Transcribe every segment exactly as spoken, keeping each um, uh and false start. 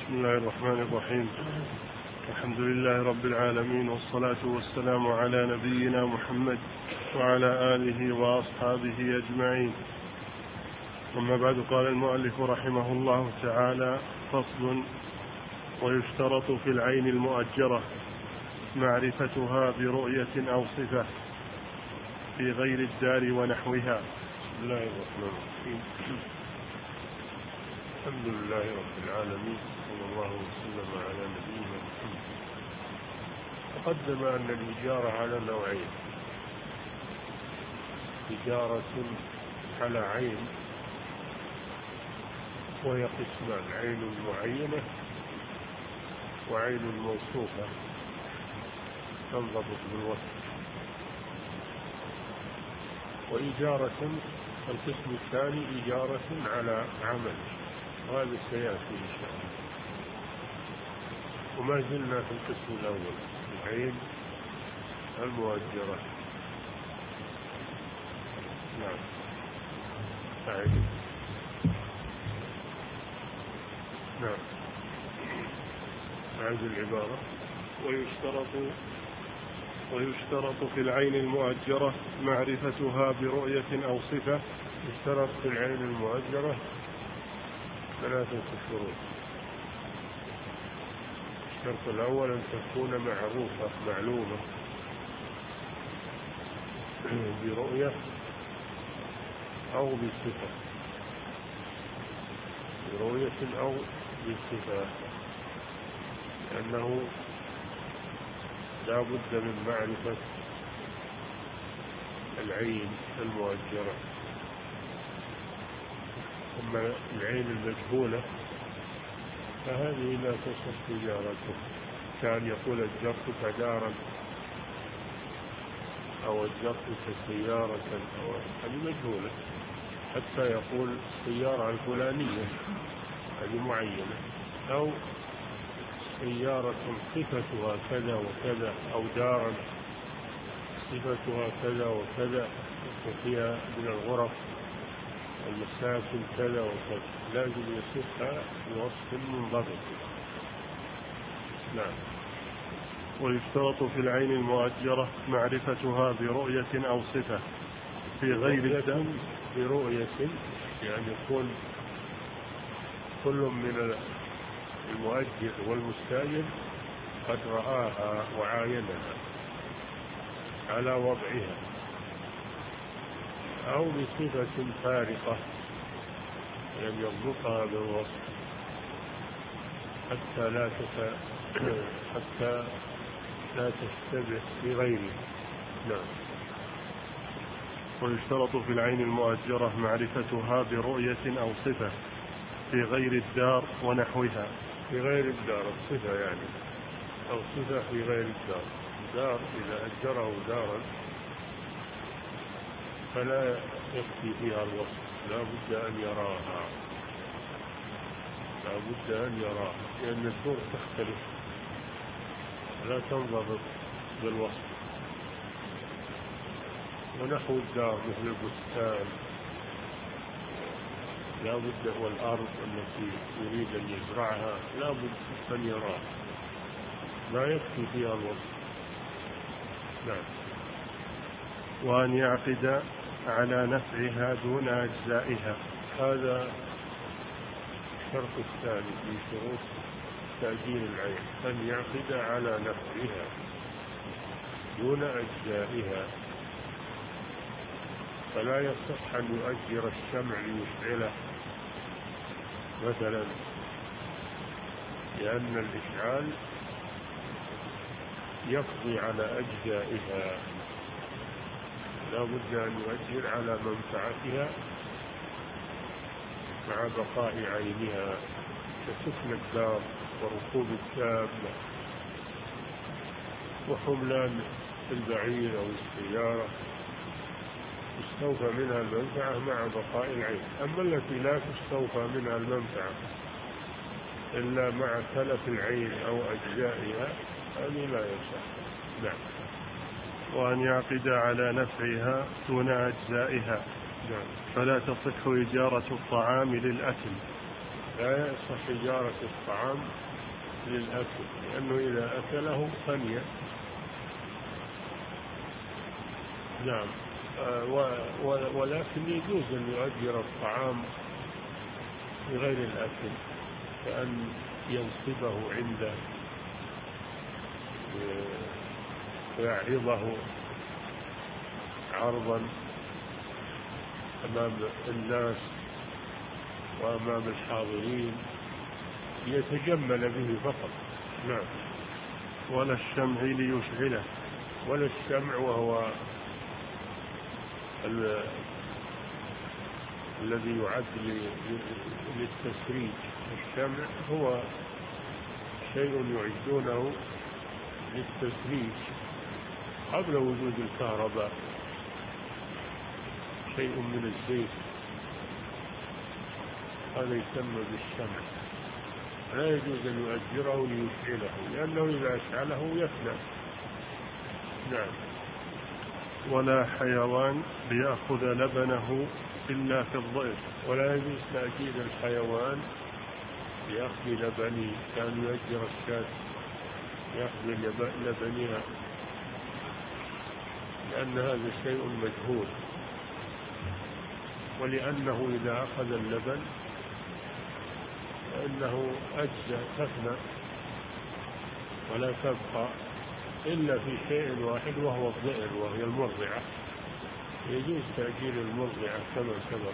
بسم الله الرحمن الرحيم. الحمد لله رب العالمين، والصلاة والسلام على نبينا محمد وعلى آله وأصحابه أجمعين. أما بعد، قال المؤلف رحمه الله تعالى: فصل: ويشترط في العين المؤجرة معرفتها برؤية أو صفة في غير الدار ونحوها. بسم الله الرحمن الرحيم. الحمد لله رب العالمين، صلى الله وسلم على نبينا محمد. تقدم أن الإجارة على نوعين: إجارة على عين، وهي قسمان: عين معينة وعين موصوفة تنضبط بالوصف. وإجارة القسم الثاني إجارة على عمل، وهذا سيأتي إن شاء الله. وما زلنا في القسم الأول، العين المؤجرة. نعم. أعيد. نعم. أعيد العبارة. ويشترط ويشترط في العين المؤجرة معرفتها برؤية أو صفة. يشترط في العين المؤجرة ثلاثة شروط. الشرط الأول أن تكون معروفة معلومة برؤية أو بصفة، برؤية أو بصفة، لأنه لا بد من معرفة العين المؤجرة. أما العين المجهولة فهذه لا تصح تجارته، كان يقول أجرتك دارا أو أجرتك سيارة، أو هذه مجهولة. حتى يقول السيارة الفلانية، هذه معينة، أو سيارة صفتها كذا وكذا، أو دارا صفتها كذا وكذا وفيها من الغرف المساكن كذا وكذا، لازم يصفها بوصف منضبط. نعم. ويشترط في العين المؤجرة معرفتها برؤية أو صفة في غير الدم. برؤية يعني يكون كل من المؤجر والمستأجر قد رآها وعاينها على وضعها، أو بصفة فارقة يعني يضبطها بالوصف حتى لا تت... حتى لا تشتبه بغيره. نعم. ويشترط في العين المؤجرة معرفتها برؤية أو صفة في غير الدار ونحوها. في غير الدار الصفة يعني، أو صفة في غير الدار. الدار إذا أجره دارا فلا يكفي فيها الوصف، لا بد أن يراها، لا بد أن يراها، لأن الدور تختلف لا تنضبط بالوصف. ونحو الدار مثل البستان لا بد، والأرض التي يريد أن يزرعها لا بد أن يراها، لا يكفي فيها الوصف. نعم. وأن يعقد على نفعها دون أجزائها. هذا الشرط الثاني في شروط تأجير العين، أن يعقد على نفعها دون أجزائها. فلا يصح أن يؤجر الشمع ليشعله مثلا، لأن الإشعال يقضي على أجزائها. لا بد أن يؤجر على منفعتها مع بقاء عينها، كسكن الدار وركوب الدابة وحملان البعير أو السيارة، تستوفى منها المنفعة مع بقاء العين. أما التي لا تستوفى منها المنفعة إلا مع تلف العين أو أجزائها هذه لا يصح. نعم. وأن يعقد على نفعها دون أجزائها. نعم. فلا تصح إجارة الطعام للأكل لا يصح إجارة الطعام للأكل، لأنه إذا أكله فني. نعم. ولكن يجوز أن يؤجر الطعام بغير الأكل، كأن ينصبه عنده ويعرضه عرضا أمام الناس وأمام الحاضرين يتجمل به فقط. نعم. ولا الشمع ليشعله، ولا الشمع وهو ال... الذي يعد للتسريج. الشمع هو شيء يعدونه للتسريج قبل وجود الكهرباء، شيء من الزيت، هذا يسمى بالشمع. لا يجوز أن يؤجره ليشعله، لأنه إذا أشعله يفنى. نعم. ولا حيوان ليأخذ لبنه إلا في الضيف، ولا يجوز تأجير الحيوان لأخذ لبنه، كان يؤجر الشاة يأخذ لبنها، لأن هذا شيء مجهول، ولأنه إذا أخذ اللبن فإنه أجزى تفنى ولا تبقى إلا في شيء واحد، وهو الضئر، وهي المرضعة. يجوز تأجير المرضعة كما سبق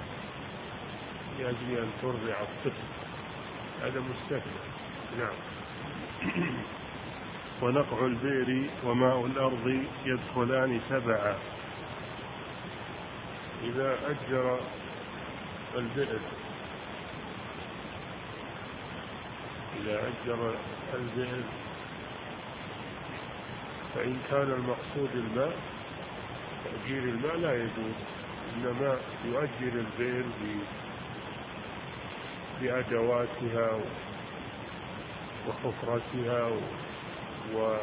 لأجل أن ترضع الطفل، هذا مستثنى. نعم. ونقع البئر وماء الأرض يدخلان تبعا. إذا أجر البئر إذا أجر البئر فإن كان المقصود الماء، تأجير الماء لا يجوز، إنما يؤجر البئر بأدواتها وحفرتها وما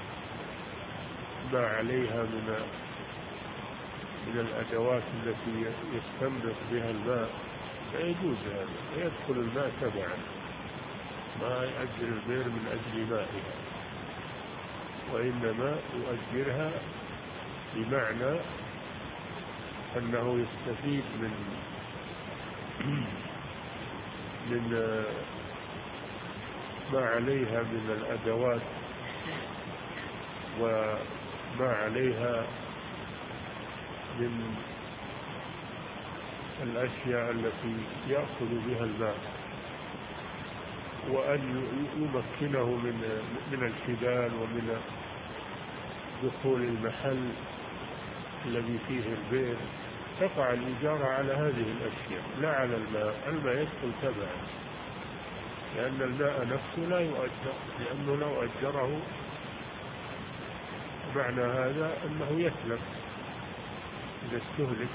عليها من من الأدوات التي يستنبط بها الماء، فيجوز هذا، فيدخل الماء تبعا، ما يؤجر البئر من أجل مائها، وإنما يؤجرها بمعنى أنه يستفيد من من ما عليها من الأدوات وما عليها من الأشياء التي يأخذ بها الماء، وأن يمكنه من من الحبال ومن دخول المحل الذي فيه البئر. تقع الإجارة على هذه الأشياء لا على الماء. الماء يدخل تبعا، لأن الماء نفسه لا يؤجر، لأنه لو أجره معنى هذا أنه يتلف إذا استهلك.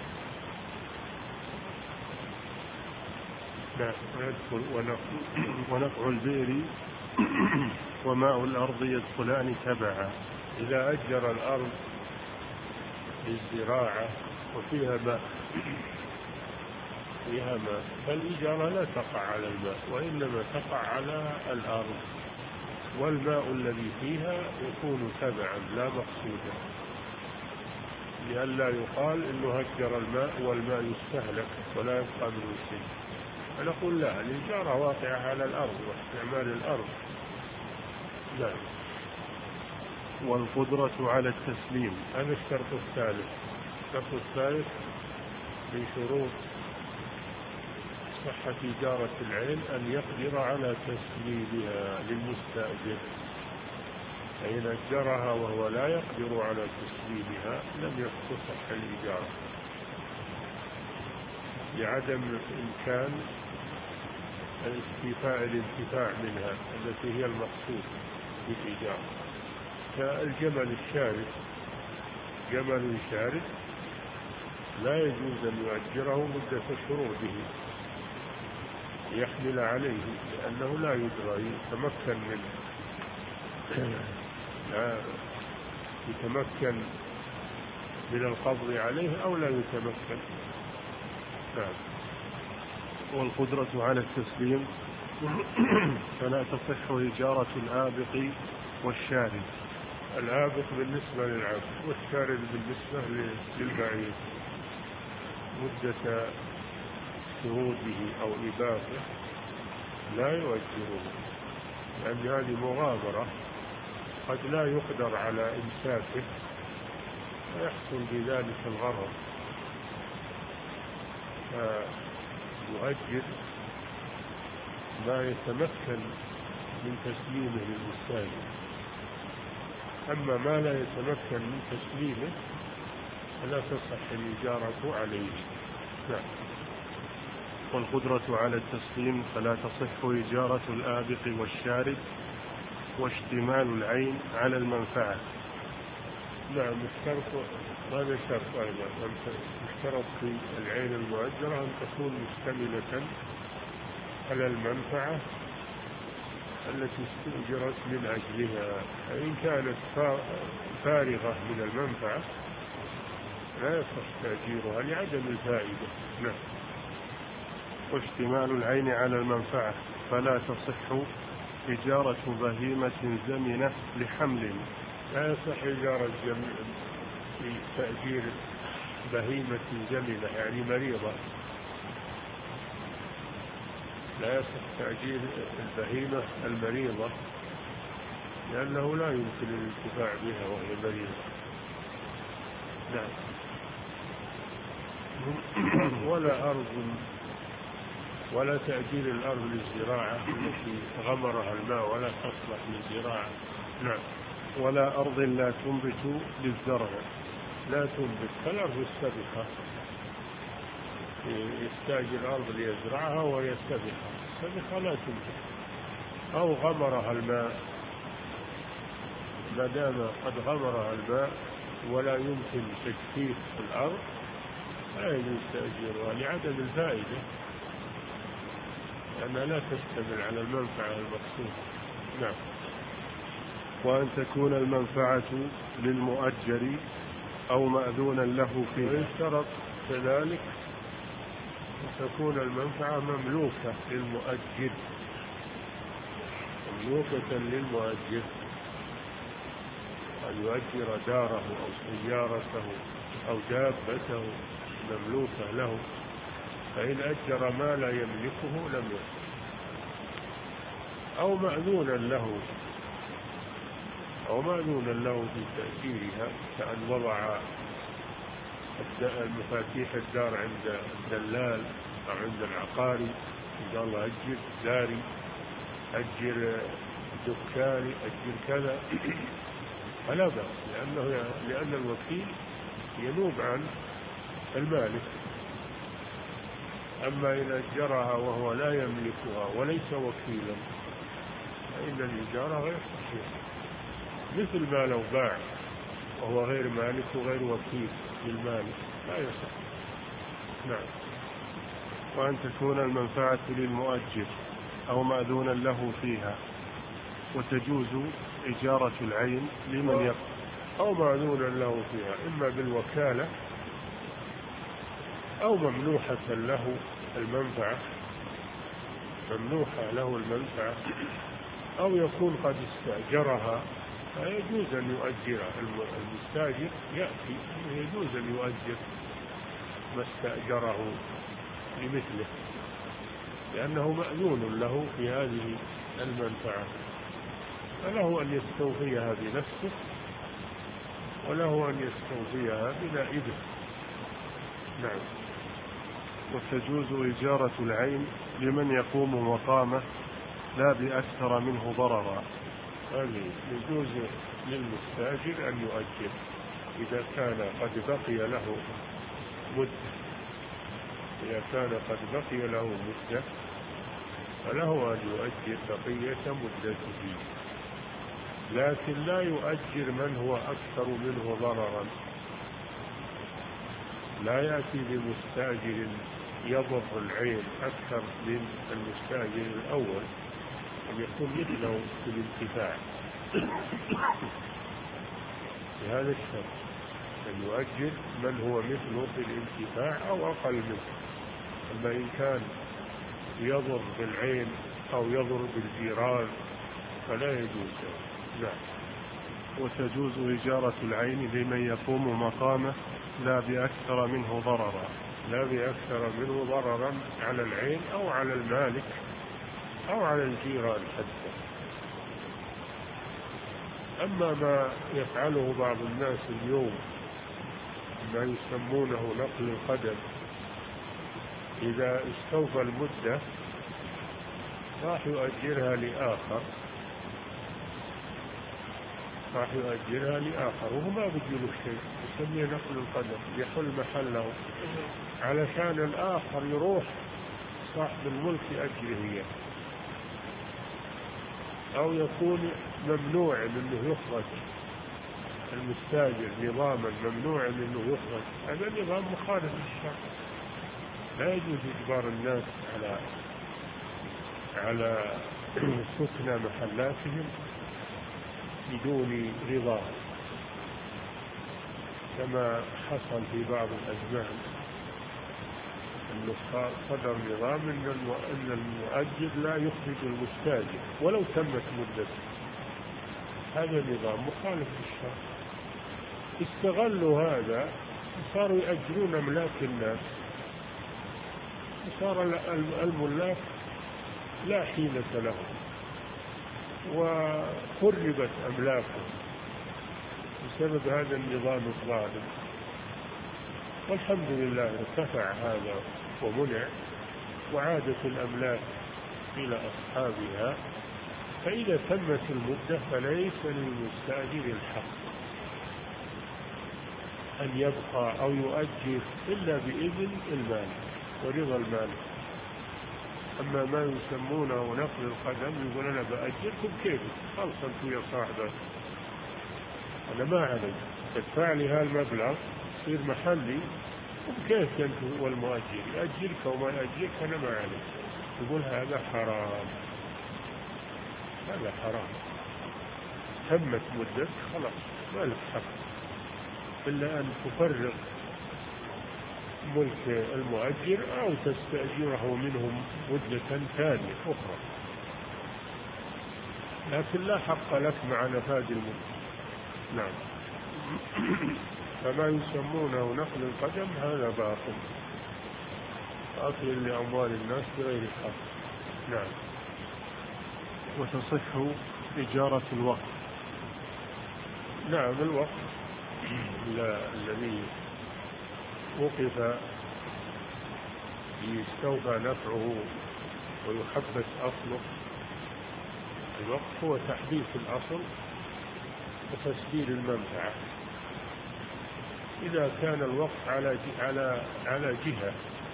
لا يدخل. ونقع البئر وماء الأرض يدخلان تبعا. إذا أجر الأرض للزراعة وفيها ماء فيها ماء فالإجارة لا تقع على الماء، وإنما تقع على الأرض، والماء الذي فيها يكون تبعا لا مقصودا، لئلا يقال إنه هجر الماء والماء يستهلك ولا يبقى منه شيء. فنقول لا، الإجارة واقعة على الأرض واستعمال الأرض. لا. والقدرة على التسليم، هذا الشرط الثالث. الشرط الثالث من شروط صحة إجارة العين أن يقدر على تسليمها للمستأجر، فإن أجرها وهو لا يقدر على تسليمها لم تصح الإجارة، لعدم إمكان الاستيفاء الانتفاع منها التي هي المقصود بالإجارة. كالجمل الشارد، جمل شارد لا يجوز أن يؤجره مدة شروطه يحمل عليه، لأنه لا يدرى يتمكن من لا يتمكن من القبض عليه أو لا يتمكن. نعم. والقدرة على التسليم فلا تصح إجارة الآبق والشارد. الآبق بالنسبة للعبد، والشارد بالنسبة للبعير. مدة شهوده أو إباقه لا يؤجره، لأن هذه مغامرة قد لا يقدر على إمساكه ويحصل بذلك الغرر، فيؤجر ما يتمكن من تسليمه للمستاجر. أما ما لا يتمكن من تسليمه فلا تصح الإجارة عليه. نعم. والقدرة على التسليم فلا تصح إجارة الآبق والشارد، واشتمال العين على المنفعة. نعم، الشرط هذا شرط أيضا، يشترط في العين المؤجرة أن تكون مشتملة على المنفعة التي استؤجرت من أجلها. فإن كانت فارغة من المنفعة لا يصح تأجيرها لعدم الفائدة. نعم. واشتمال العين على المنفعة فلا تصح إجارة بهيمة زمنة لحمل. لا يصح إجارة في تأجير بهيمة زمنة يعني مريضة، لا يصح تأجير البهيمة المريضة لأنه لا يمكن الانتفاع بها وهي مريضة. نعم. ولا أرض ولا تأجير الأرض للزراعة التي غمرها الماء ولا تصلح للزراعة. نعم. ولا أرض لا تنبت للزرع. لا تنبت كالأرض السبخة، يستأجر أرض ليزرعها وهي سبخة، السبخة لا تنبت. أو غمرها الماء، ما دام قد غمرها الماء ولا يمكن تجفيف الأرض لا يجوز تأجيرها لعدم الفائدة، لأنها لا تشتمل على المنفعة المقصودة. نعم. وأن تكون المنفعة للمؤجر أو مأذونا له فيه. ويشترط كذلك أن تكون المنفعة مملوكة للمؤجر، مملوكة للمؤجر، أن يؤجر داره أو سيارته أو دابته مملوكة له، فإن أجر ما لا يملكه لم يصح. أو مأذونا له أو مأذونا له في تأجيرها، كأن وضع المفاتيح الدار عند الدلال أو عند العقاري، قال الله أجر داري، أجر دكاني، أجر كذا، فلا بأس، لأنه لأن الوكيل ينوب عن المالك. أما إن أجرها وهو لا يملكها وليس وكيلا فإن الإجارة غير صحيحة، مثل ما لو باع وهو غير مالك وغير وكيل للمالك لا يصح. نعم. وأن تكون المنفعة للمؤجر أو مأذونا له فيها، وتجوز إجارة العين لمن يقف. أو مأذونا له فيها إما بالوكالة أو ممنوحة له المنفعة، ممنوحة له المنفعة، أو يكون قد استأجرها فيجوز أن يؤجرها. المستاجر يأتي يجوز أن يؤجر ما استأجره لمثله، لأنه مأذون له في هذه المنفعة، فله أن يستوفيها بنفسه وله أن يستوفيها بنائبه. نعم. وتجوز إجارة العين لمن يقوم مقامه لا بأكثر منه ضررا. هذه يجوز للمستاجر أن يؤجر إذا كان قد بقي له مدة، إذا كان قد بقي له مدة فله أن يؤجر بقية مدته، لكن لا يؤجر من هو أكثر منه ضررا. لا يأتي بمستاجر يضر العين أكثر من المستاجر الأول، أن يكون مثله في الانتفاع بهذا الشرط، أن يؤجر من هو مثله في الانتفاع أو أقل منه. أما إن كان يضر بالعين أو يضر بالجيران فلا يجوز. نعم. وتجوز إجارة العين لمن يقوم مقامه لا بأكثر منه ضررا. لا بأكثر منه ضررا على العين أو على المالك أو على الجيران حتى. أما ما يفعله بعض الناس اليوم ما يسمونه نقل القدم، إذا استوفى المدة راح يؤجرها لآخر راح يؤجرها لآخر وهو ما بيجي له شيء، يسميه نقل القدم، يحل محله علشان الآخر يروح صاحب الملك يأجره إياه، أو يكون ممنوع منه يخرج المستاجر نظاما، ممنوع منه يخرج. هذا نظام مخالف للشرع، لا يجوز إجبار الناس على على سكن محلاتهم بدون رضا، كما حصل في بعض الأزمان أنه صدر نظام أن المؤجر لا يخرج المستاجر ولو تمت مدته. هذا نظام مخالف للشرع. استغلوا هذا وصاروا يأجرون أملاك الناس، وصار الملاك لا حيلة لهم وخربت أملاكهم بسبب هذا النظام الظالم. والحمد لله ارتفع هذا ومنع وعادت الأملاك إلى أصحابها. فإذا تمت المدة فليس للمستأجر الحق أن يبقى أو يؤجر إلا بإذن المالك ورضا المالك. أما ما يسمونه نقل القدم، يقول أنا بأجركم كيف خلص أنتم يا صاحبه، أنا ما علي، تدفع لي هالمبلغ يصير محلي، وكيف أنت والمؤجر يأجرك وما يأجرك أنا ما علي. يقول هذا حرام، هذا حرام. تمت مدة خلاص ما لك حق إلا أن تفرغ ملك المؤجر أو تستأجره منهم مدة ثانية أخرى، لكن لا حق لك مع نفاذ المدة. نعم. فما يسمونه نقل القدم هذا باطل، أكل لأموال الناس بغير حق. نعم. وتصح إجارة الوقت. نعم. الوقت الذي وقف يستوفى نفعه ويحبس أصله، الوقت هو تحديث الأصل وتسديد المنفعة. إذا كان الوقت على على على جهة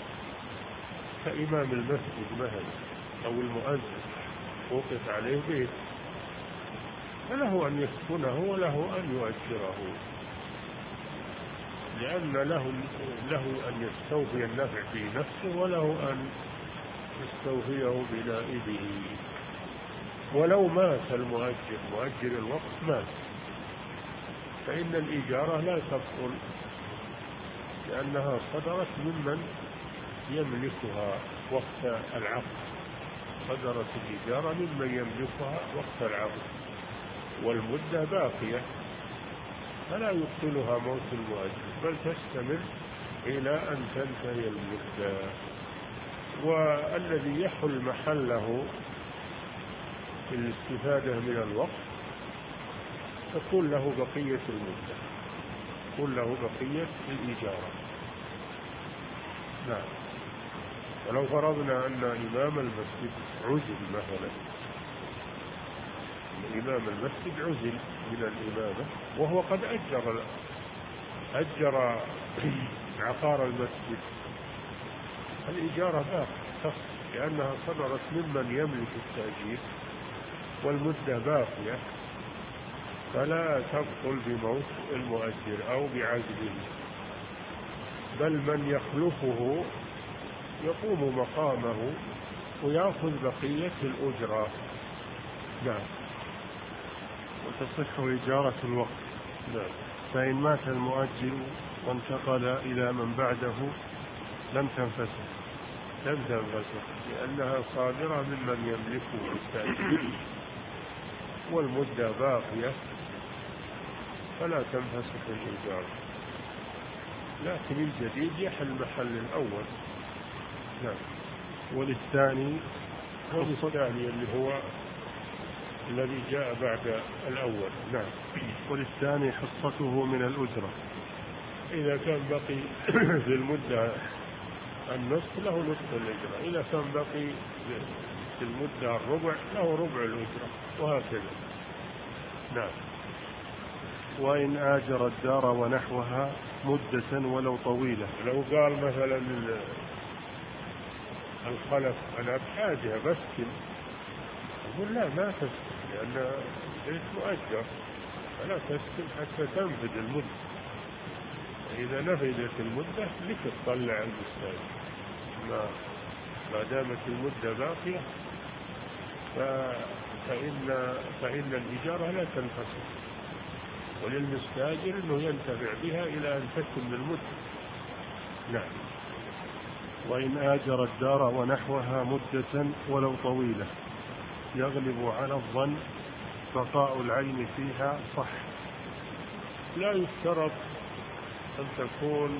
كإمام المسجد مثلا أو المؤذن وقف عليه بيت، فله أن يسكنه وله أن يؤجره، لأن له له أن يستوفي النفع في نفسه وله أن يستوفيه بنائبه. ولو مات المؤجر، مؤجر الوقت مات، فإن الإجارة لا تبطل لأنها صدرت ممن يملكها وقت العقد، صدرت الإجارة ممن يملكها وقت العقد، والمدة باقية فلا يبطلها موت المؤجر، بل تستمر إلى أن تنتهي المدة. والذي يحل محله في الاستفادة من الوقت تكون له بقية المدة، تكون له بقية الإجارة. نعم. ولو فرضنا أن إمام المسجد عزل مثلا، إمام المسجد عزل من الإمامة وهو قد أجر أجر عقار المسجد، الإجارة باقية لأنها صدرت ممن يملك التأجير والمدة باقية، فلا تبطل بموت المؤجر أو بعزله، بل من يخلفه يقوم مقامه ويأخذ بقية الأجرة. نعم. وتصح إجارة الوقت. نعم. فإن مات المؤجر وانتقل إلى من بعده لم تنفسخ، لم تنفسخ لأنها صادرة ممن يملكه المستأجر، والمدة باقية فلا تنفسخ الإيجار، لكن الجديد يحل محل الأول. نعم. وللثاني والثاني اللي هو الذي جاء بعد الأول. نعم. وللثاني حصته من الأجرة، إذا كان بقي في المدة النصف له نصف الأجرة، إذا كان بقي في المدة الربع له ربع الأجرة، وهكذا. نعم. وإن آجر الدار ونحوها مدة ولو طويلة، لو قال مثلا الخلف أنا بحاجة بسكن، يقول لا ما تسكن لأن بيت مؤجر، فلا تسكن حتى تنفذ المدة. إذا نفذت المدة لك تطلع المستأجر، ما ما دامت المدة باقية فإن فإن الإجارة لا تنفسخ، وللمستأجر أنه ينتفع بها إلى أن تتم المدة. نعم. وإن آجر الدار ونحوها مدة ولو طويلة يغلب على الظن بقاء العين فيها صح. لا يشترط أن تكون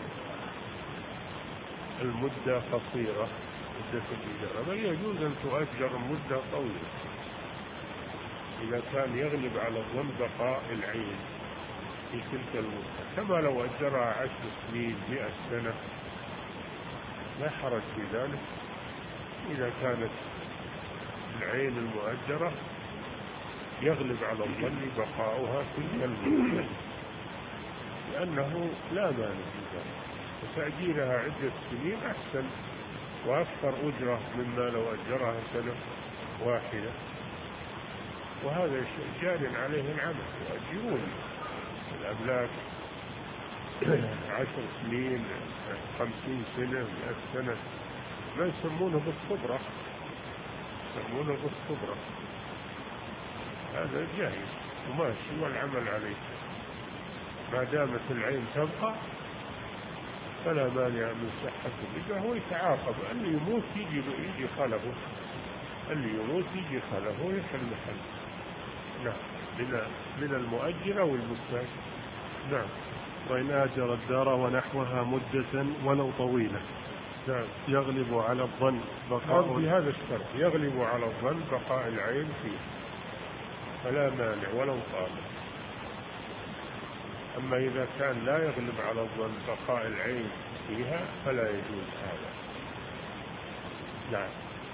المدة قصيرة مدة الإجارة، بل يجوز أن تؤجر مدة طويلة إذا كان يغلب على الظن بقاء العين في تلك المدة، كما لو أجرها عشر سنين مئة سنة لا حرج في ذلك، إذا كانت العين المؤجرة يغلب على الظن بقاؤها تلك المدة، لأنه لا مانع في ذلك، وتأجيرها عدة سنين أحسن وأكثر أجرة مما لو أجرها سنة واحدة. وهذا جار عليه العمل، يؤجرون الأملاك عشر سنين خمسين سنة مئة سنة، ما يسمونه بالصبرة، يسمونه بالصبرة. هذا جائز وماشي والعمل عليه، ما دامت العين تبقى فلا مانع من صحة الإجارة. هو يتعاقب، اللي يموت يجي يجي خلفه، اللي يموت يجي خلفه ويحل محل. نعم. من من المؤجر أو المستأجر. نعم. وإن آجر الدار ونحوها مدة ولو طويلة نعم. يغلب على الظن بقاء في هذا الشرط يغلب على الظن بقاء العين فيه فلا مانع ولو طال. أما إذا كان لا يغلب على الظن بقاء العين فيها فلا يجوز هذا. نعم.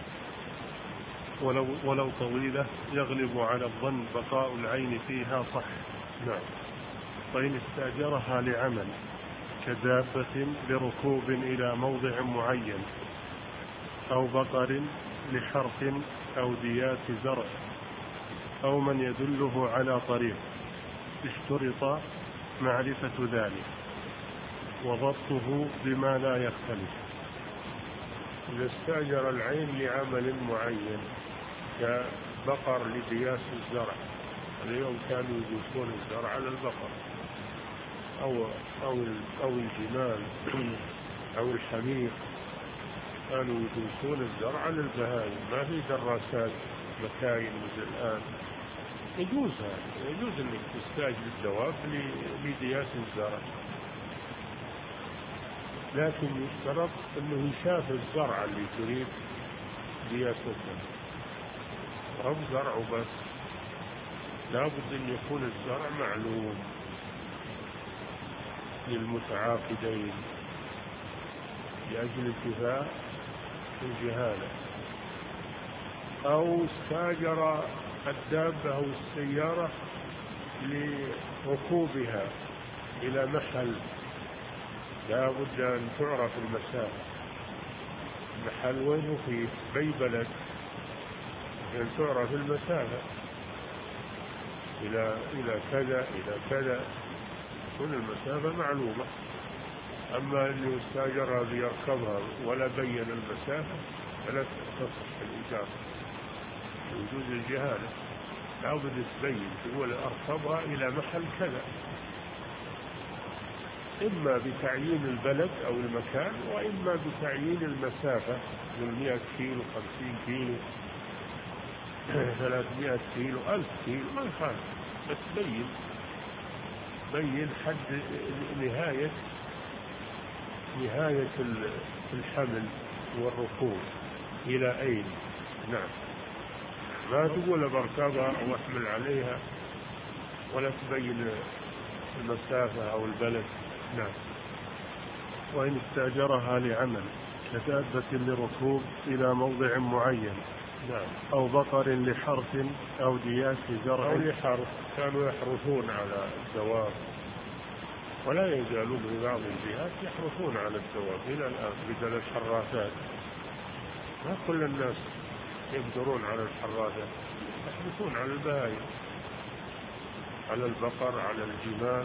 ولو, ولو طويلة يغلب على الظن بقاء العين فيها صح. نعم. فإن استأجرها لعمل كدابة لركوب إلى موضع معين، أو بقر لحرث أو ديات زرع، أو من يدله على طريق، اشترط معرفة ذلك وضبطه بما لا يختلف. إذا استأجر العين لعمل معين كبقر لدياس الزرع، اليوم كانوا يدوسون الزرع على البقر أو أو أو الجمال أو الحمير، كانوا يدوسون الزرع على البهائم، ما في دراسات مكاين مثل الآن. يجوز هذا، يجوز أنك تستأجر الدواب لدياس الزرع، لكن يشترط أنه يشاف الزرع اللي تريد دياسته، وهو زرع بس، لا بد أن يكون الزرع معلوم للمتعاقدين لأجل انتفاء الجهالة. أو استاجر الدابة أو السيارة لركوبها إلى محل لا بد أن تعرف المسافة، محل وين فيه بأي بلد، أن تعرف المسافة إلى إلى كذا إلى كذا، كل المسافة معلومة. أما أن يستاجرها ليركبها ولا بين المسافة فلا تصح الإجارة، وجود الجهالة لا بد تبين، تقول أركبها إلى محل كذا، إما بتعيين البلد أو المكان، وإما بتعيين المسافة من مئة كيلو، خمسين كيلو، ثلاثمائة كيلو، ألف كيلو، ما يخالف، بس بين بين حد نهاية نهاية الحمل والركوب إلى أين. نعم، ما تقول بركبها أو أحمل عليها ولا تبين المسافة أو البلد. نعم. وإن استأجرها لعمل كدابة لركوب إلى موضع معين، نعم، أو بقر لحرث أو دياس زرع أو لحرث، كانوا يحرثون على الدواب ولا يزالون في بعض الجهات يحرثون على الدواب إلى الآن بدل الحراثات. ما كل الناس يقدرون على الحراثات، يحرثون على البهائم، على البقر، على الجمال.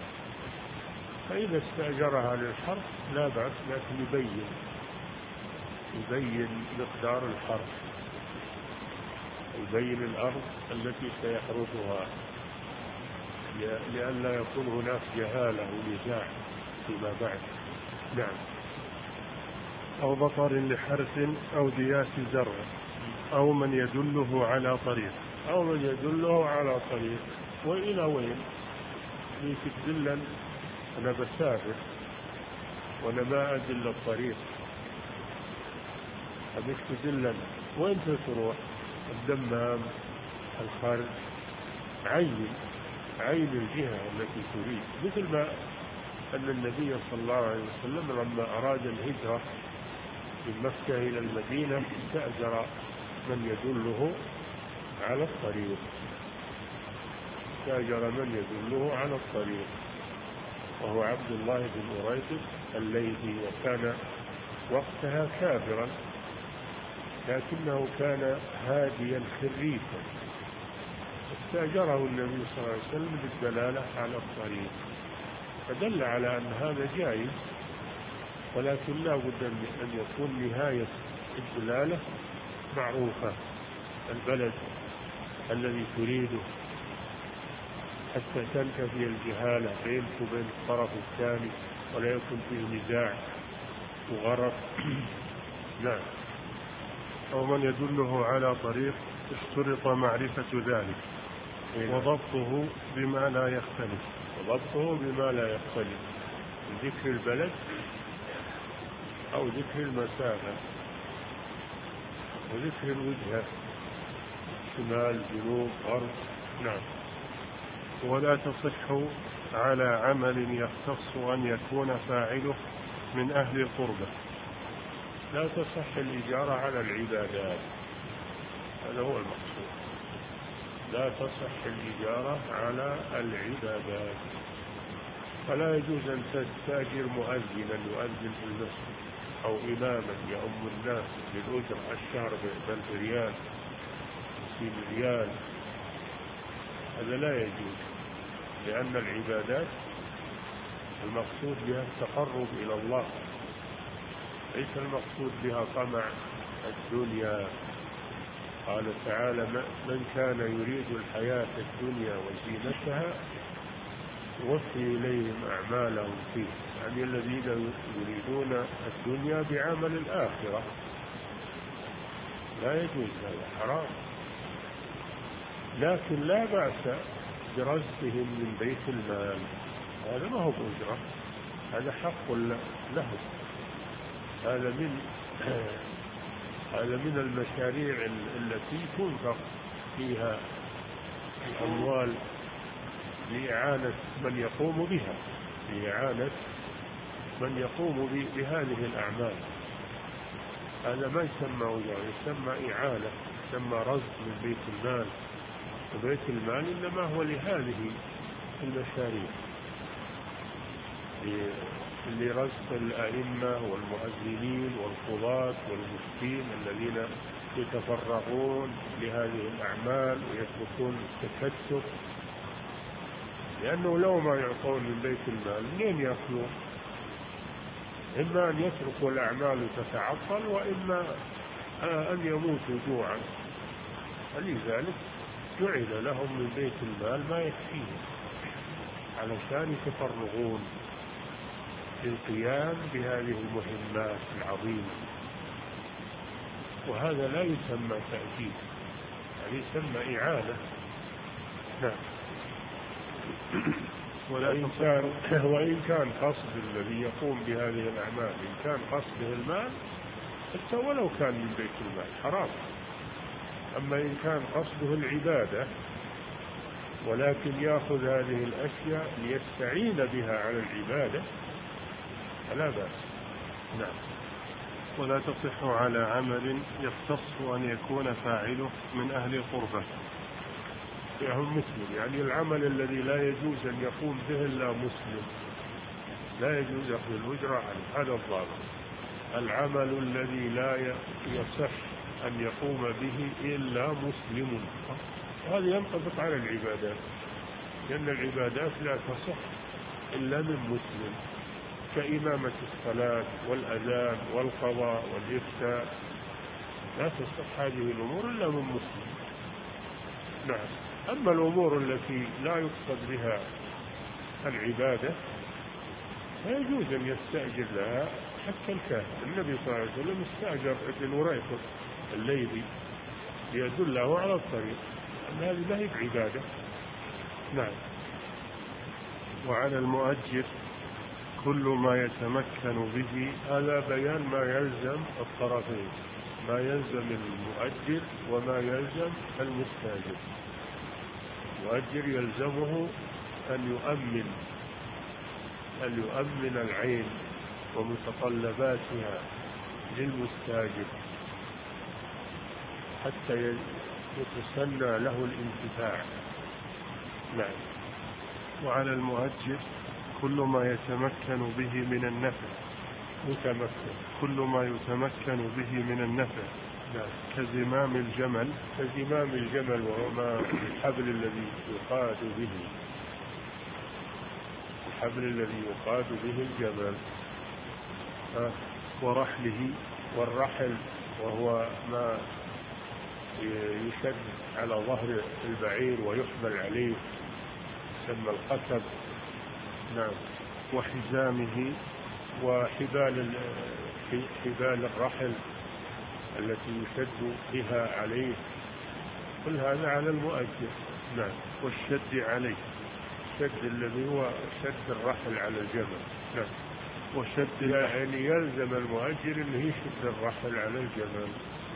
فإذا استأجرها للحرث لا بأس، لكن يبين يبين مقدار الحرث، يبين الأرض التي سيحرثها، لئلا يكون هناك جهالة ونزاع فيما بعد. نعم. أو بقر لحرث أو دياس زرع، أو من يدله على طريق أو من يدله على طريق. وإلى وين؟ ليك تدلا أنا بسافر وأنا ما أدل الطريق، أبيك تدلنا وين تروح؟ الدمام، الخارج، عين عين الجهة التي تريد. مثل ما أن النبي صلى الله عليه وسلم لما أراد الهجرة من مكة إلى المدينة استأجر من يدله على الطريق، استأجر من يدله على الطريق، وهو عبد الله بن أريقط الليثي، وكان وقتها كافرا لكنه كان هاديا خريفا، استأجره النبي صلى الله عليه وسلم بالدلالة على الطريق، فدل على أن هذا جائز، ولكن لا بد أن يكون نهاية الدلالة معروفة، البلد الذي تريده، حتى تنتفي الجهالة بينك وبين الطرف الثاني ولا يكون فيه نزاع وغرق. نعم. أو من يدله على طريق اشترط معرفة ذلك وضبطه بما لا يختلف وضبطه بما لا يختلف ذكر البلد أو ذكر المسافة وذكر الوجهة، شمال، جنوب، غرب. نعم. ولا تصح على عمل يختص أن يكون فاعله من أهل القربة. لا تصح الإجارة على العبادات، هذا هو المقصود. لا تصح الإجارة على العبادات، فلا يجوز أن تستأجر مؤذنا يؤذن في المسجد أو إماما يؤم الناس بالأجرة الشهر بألف ريال، خمسين ريال، هذا لا يجوز، لأن العبادات المقصود بها التقرب إلى الله، ليس المقصود بها طمع الدنيا. قال تعالى: من كان يريد الحياة الدنيا وزينتها يوفي إليهم أعمالهم فيه، يعني الذين يريدون الدنيا بعمل الآخرة، لا يجوز، هذا حرام. لكن لا بأس برزقهم من بيت المال، هذا ما هو أجرة، هذا حق له، هذا من هذا من المشاريع التي تنفق فيها الأموال لإعانة من يقوم بها، لإعانة من يقوم بهذه الأعمال، هذا ما يسمى أجرة، يسمى إعانة، يسمى رزق من بيت المال. وبيت المال إنما هو لهذه المشاريع، لرزق الأئمة والمؤذنين والقضاة والمفتين الذين يتفرغون لهذه الأعمال ويتركون التكسب، لأنه لو ما يعطون من بيت المال منين يأكلون؟ إما أن يتركوا الأعمال تتعطل، وإما أن يموتوا جوعا، فلذلك جعل لهم من بيت المال ما يكفيهم علشان يتفرغون للقيام بهذه المهمات العظيمة، وهذا لا يسمى تأجيل، يعني يسمى إعانة. نعم. وإن كان وإن كان قصد الذي يقوم بهذه الأعمال إن كان قصده المال حتى ولو كان من بيت المال حرام. أما إن كان قصده العبادة ولكن يأخذ هذه الأشياء ليستعين بها على العبادة فلا بأس. نعم. ولا تصح على عمل يختص أن يكون فاعله من أهل القربة. يعني مسلم، يعني العمل الذي لا يجوز أن يقوم به إلا مسلم لا يجوز أخذ الأجرة عنه، هذا الضابط. العمل الذي لا يصح أن يقوم به إلا مسلم، وهذا ينطبق على العبادات، لأن العبادات لا تصح إلا من مسلم، كإمامة الصلاة والأذان والقضاء والإفتاء، لا تصح هذه الأمور إلا من مسلم. نعم. أما الأمور التي لا يقصد بها العبادة فيجوز أن يستأجر لها حتى الكاهن. النبي صلى الله عليه وسلم استأجر ابن وريقط الليثي ليدله على الطريق، أن هذه لا هي عبادة. نعم. وعلى المؤجر كل ما يتمكن به. هذا بيان ما يلزم الطرفين، ما يلزم المؤجر وما يلزم المستأجر. المؤجر يلزمه أن يؤمن أن يؤمن العين ومتطلباتها للمستأجر حتى يتسنى له الانتفاع. نعم. وعلى المؤجر كل ما يتمكن به من النفع. متمكن كل ما يتمكن به من النفع. نعم. كزمام الجمل. كزمام الجمل وهو ما الحبل الذي يقاد به الحبل الذي يقاد به الجمل. آه. ورحله. والرحل وهو ما يشد على ظهر البعير ويحمل عليه، يسمى القتب. نعم. وحزامه. وحبال حبال الرحل التي يشد بها عليه، كل هذا على المؤجر. نعم. والشد عليه. الشد الذي هو شد الرحل على الجمل. نعم. وشد يعني يلزم المؤجر انه يشد الرحل على الجمل،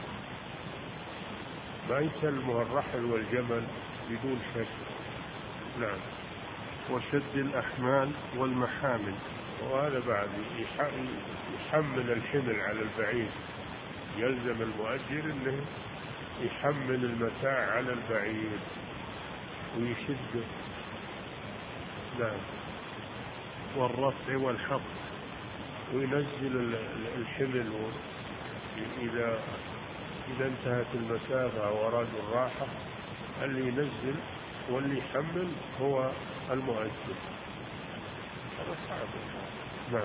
ما يسلمه الرحل والجمل بدون شد. نعم. وشد الأحمال والمحامل. وهذا بعد يحمل الحمل على البعير، يلزم المؤجر انه يحمل المتاع على البعير ويشده. نعم. والرفع والحط. وينزل الحمل إذا إذا انتهت المسافة وأرادوا الراحة، اللي ينزل واللي يحمل هو المؤجر. هذا صعب. نعم.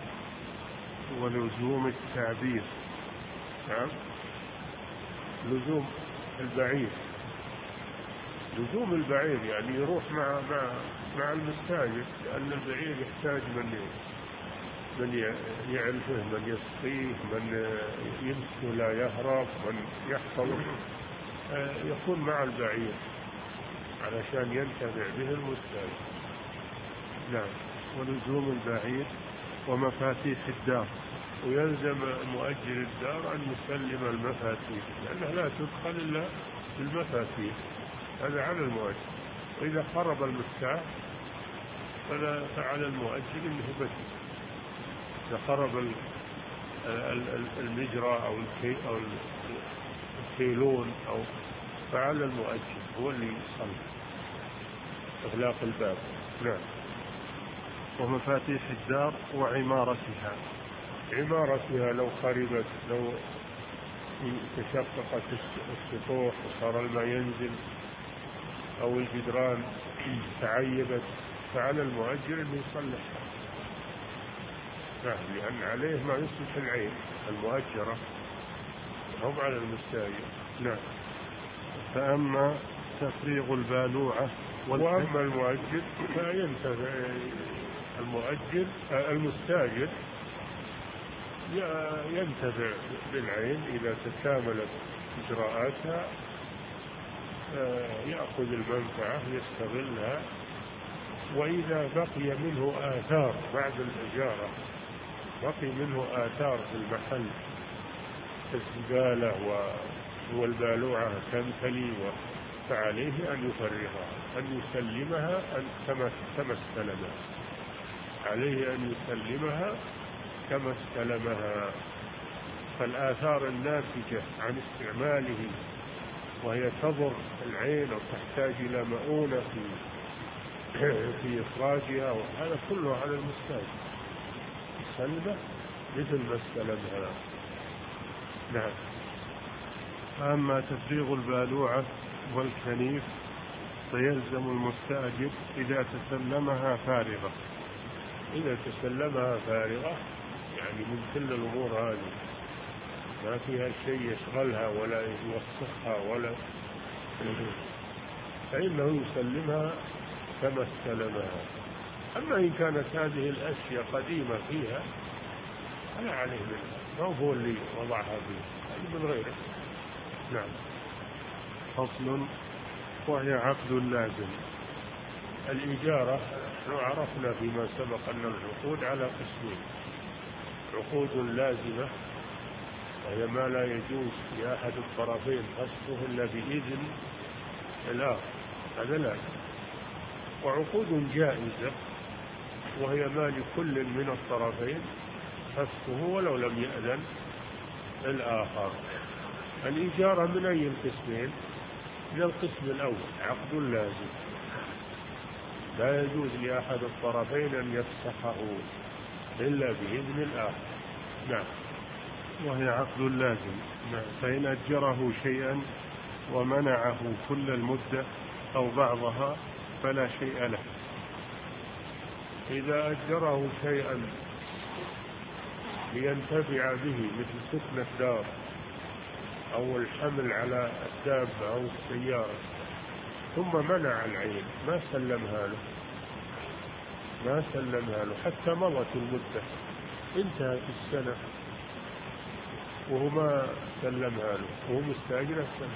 ولزوم التعبير. نعم. لزوم البعير لزوم البعير يعني يروح مع مع مع المستاجر، لأن البعير يحتاج من من يعرفه، من يسقيه، من يمسك لا يهرب، من يحفظه، يكون مع البعير علشان ينتفع به المستاجر. نعم. ولزوم البعير ومفاتيح الدار. ويلزم مؤجر الدار أن يسلم المفاتيح، لأنها لا تدخل إلا بالمفاتيح، هذا على المؤجر. وإذا خرب المفتاح فلا فعلى المؤجر أنه يبدل. إذا خرب المجرى أو أو الكيلون أو فعلى المؤجر هو اللي يصلح إغلاق الباب. نعم. ومفاتيح الدار وعمارتها. عمارتها لو خربت، لو تشققت السطوح وصار الماء ينزل أو الجدران تعيبت فعلى المؤجر أنه يصلحها. نعم. لأن عليه ما يصلح العين المؤجرة، هم على المستاجر. نعم. فأما تفريغ البالوعة وأما المؤجر فينتفع المؤجر المستاجر ينتفع بالعين إذا تكاملت إجراءاتها، يأخذ المنفعة يستغلها. وإذا بقي منه آثار بعد الإجارة، بقي منه آثار في المحل كالزبالة والبالوعة تمتلي، فعليه أن يفرغها، أن يسلمها كما كما استلمها، عليه أن يسلمها كما استلمها. فالآثار الناتجة عن استعماله وهي تضر العين أو تحتاج إلى مؤونة في في إخراجها، وهذا كله على المستاجر يسلمه مثل ما استلمها. نعم. أما تفريغ البالوعة والكنيف فيلزم المستأجر إذا تسلمها فارغة. إذا تسلمها فارغة يعني من كل الأمور هذه ما فيها شيء يشغلها ولا يوسخها ولا، فإنه يسلمها كما استلمها. أما إن كانت هذه الأشياء قديمة فيها فلا عليه منها، ما هو اللي وضعها فيه، هذه من غيره. نعم. فصل. وهي عقد لازم. الإجارة نحن عرفنا فيما سبق أن العقود على قسمين: عقود لازمة وهي ما لا يجوز لأحد الطرفين فسخه إلا بإذن الآخر، هذا لازم. وعقود جائزة وهي ما لكل من الطرفين فسخه ولو لم يأذن الآخر. الإجارة من أي القسمين؟ من القسم الأول، عقد لازم لا يجوز لأحد الطرفين أن يفسخه إلا بإذن الآخر. نعم. وهي عقد لازم. نعم. فإن أجره شيئا ومنعه كل المدة أو بعضها فلا شيء له. إذا أجره شيئا لينتفع به مثل سكن الدار أو الحمل على الدابة أو السيارة ثم منع العين ما سلمها له، ما سلمها له حتى مضت المدة، انتهت السنة وهو ما سلمها له وهو مستأجر السنة،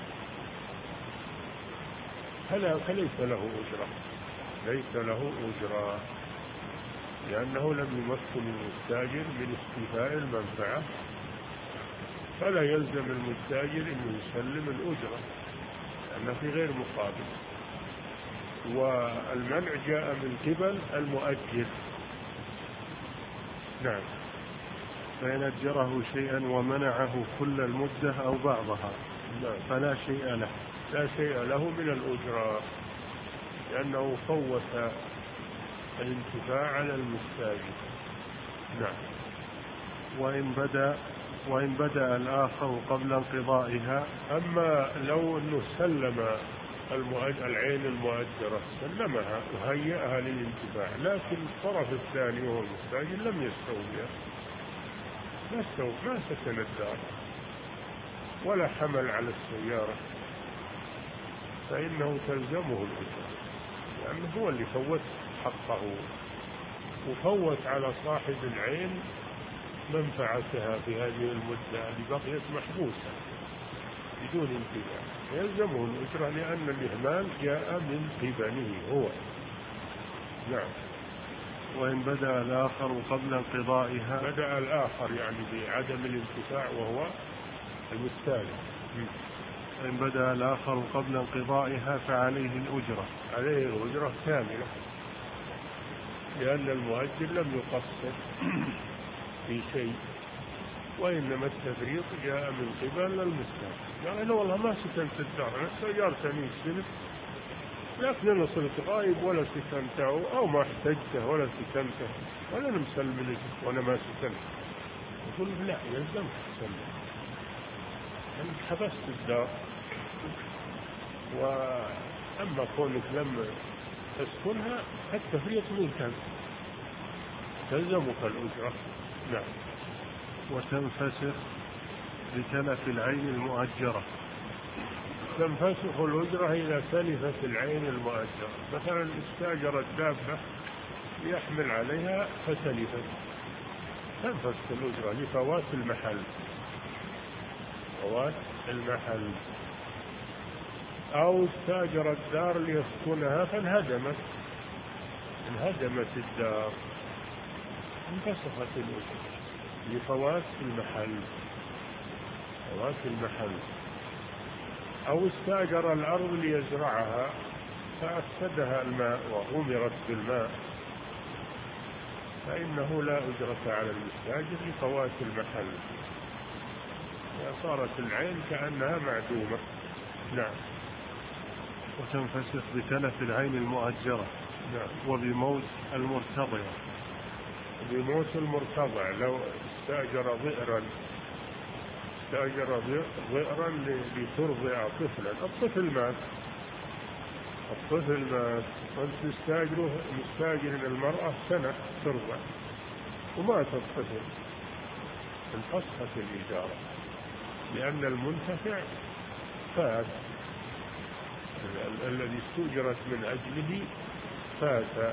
هذا فليس له أجرة، ليس له أجرة، لأنه لم يمكن المستأجر من استيفاء المنفعة، فلا يلزم المستأجر أن يسلم الأجرة لأنه في غير مقابل. والمنع جاء من قبل المؤجر. نعم. فإن أجره شيئا ومنعه كل المدة أو بعضها نعم. فلا شيء له، لا شيء له من الأجرة لأنه فوت الانتفاع على المستأجر. نعم. وإن بدأ وإن بدأ الآخر قبل انقضائها. أما لو أنه سلم العين المؤجرة سلمها وهيئها للانتفاع، لكن الطرف الثاني وهو المستأجر لم يستوفيها، ما استوفى، ما سكن الدار ولا حمل على السيارة، فإنه تلزمه الأجرة لأنه هو اللي فوت حقه وفوت على صاحب العين منفعتها في هذه المدة اللي بقيت محبوسة بدون انتفاع، يلزمه الأجرة لأن الإهمال جاء من قبله هو. نعم. وإن بدأ الآخر قبل انقضائها. بدأ الآخر يعني بعدم الانتفاع وهو المستأجر. وإن بدأ الآخر قبل انقضائها فعليه الأجرة. عليه الأجرة كاملة لأن المؤجر لم يقصر في شيء، وإنما التفريط جاء من قبل المستأجر، يعني أنا والله ما سكنت الدار، أنا سيارتني السلف لكن أنا صرت غايب ولا سكنته أو ما احتجته ولا سكنته ولا أنا مسلم لك وأنا ما سكنت، يقول لا يلزم تسلم، أنت حبست الدار. وأما كونك لم تسكنها التفريط منك تلزمك الأجرة. نعم. وتنفسخ بتلف العين المؤجرة. تنفسخ الأجرة إذا تلفت العين المؤجرة، مثلا استأجر الدابة يحمل عليها فتلفت تنفسخ الأجرة لفوات المحل، فوات المحل. أو استأجر الدار ليسكنها فانهدمت، انهدمت الدار انفسخت الأجرة لفوات المحل، فوات المحل. أو استأجر الأرض ليزرعها فأفسدها الماء وغمرت بالماء فإنه لا أجرة على المستأجر لفوات المحل، صارت العين كأنها معدومة. نعم. وتنفسخ بتلف العين المؤجرة. نعم. وبموت المرتضع. بموت المرتضع لو استأجر ضئرا استأجر ضئرا لترضع طفلا، الطفل مات الطفل مات وانت مستاجره مستاجر المرأة سنة ترضع ومات الطفل، انفسخت الإجارة لأن المنتفع فات، الذي استؤجرت من أجله فات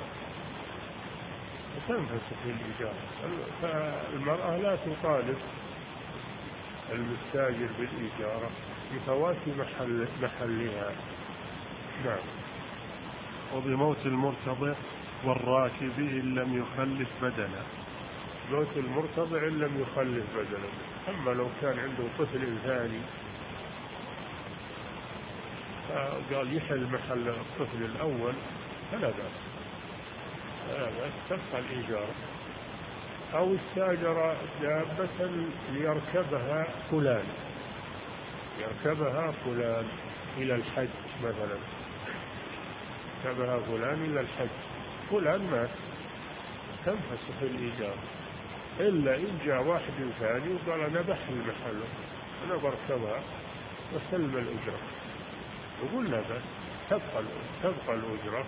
تنفسخ الإجارة. فالمرأة لا تطالب المستاجر بالإجارة لفوات محل محلها. نعم. وبموت المرتضع والراكب إن لم يخلف بدلا. موت المرتضع إن لم يخلف بدلا، أما لو كان عنده طفل ثاني قال يحل محل الطفل الأول فلا بأس، فلا بأس تبقى الإجارة. أو استأجر دابة ليركبها فلان يركبها فلان إلى الحج مثلا، يركبها فلان إلى الحج، فلان مات تنفسخ الإجارة، إلا إن جاء واحد ثاني وقال أنا بحل محله أنا بركبها وسلم الأجرة، يقول لا بأس تبقى تبقى الأجرة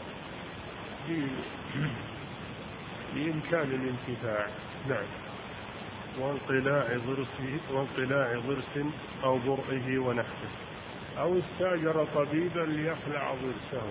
بإمكان الانتفاع. نعم. وانقلاع ضرس وانقلاع ضرس أو برئه ونحوه. أو استأجر طبيبا ليخلع ضرسه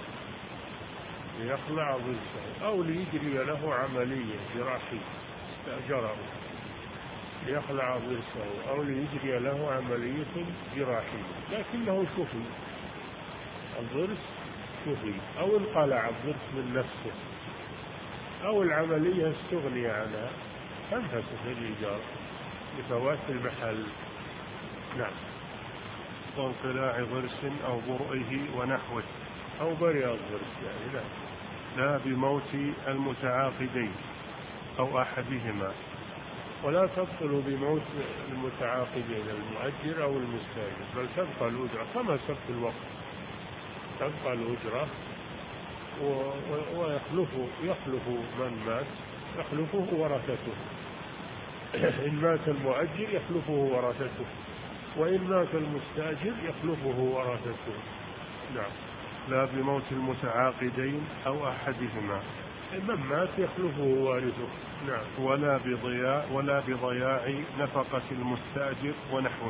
ليخلع ضرسه أو ليجري له عملية جراحية، استأجره ليخلع ضرسه أو ليجري له عملية جراحية لكنه شفي الضرس شفي، أو انقلع الضرس من نفسه أو العملية استغني عنها تنفسخ الإجارة لفوات المحل. نعم. وانقلاع ضرس أو برئه ونحوه. أو برئ الضرس يعني. نعم. لا بموت المتعاقدين أو أحدهما. ولا تبطل بموت المتعاقدين المؤجر أو المستأجر، بل تبقى الأجرة كما سبق الوقت، تبقى الأجرة ويخلف يخلف من مات يخلفه ورثته. إن مات المؤجر يخلفه ورثته، وإن مات المستأجر يخلفه ورثته. نعم. لا بموت المتعاقدين أو أحدهما. من مات يخلفه وارثه. نعم. ولا بضياع ولا بضياع نفقة المستأجر ونحوه.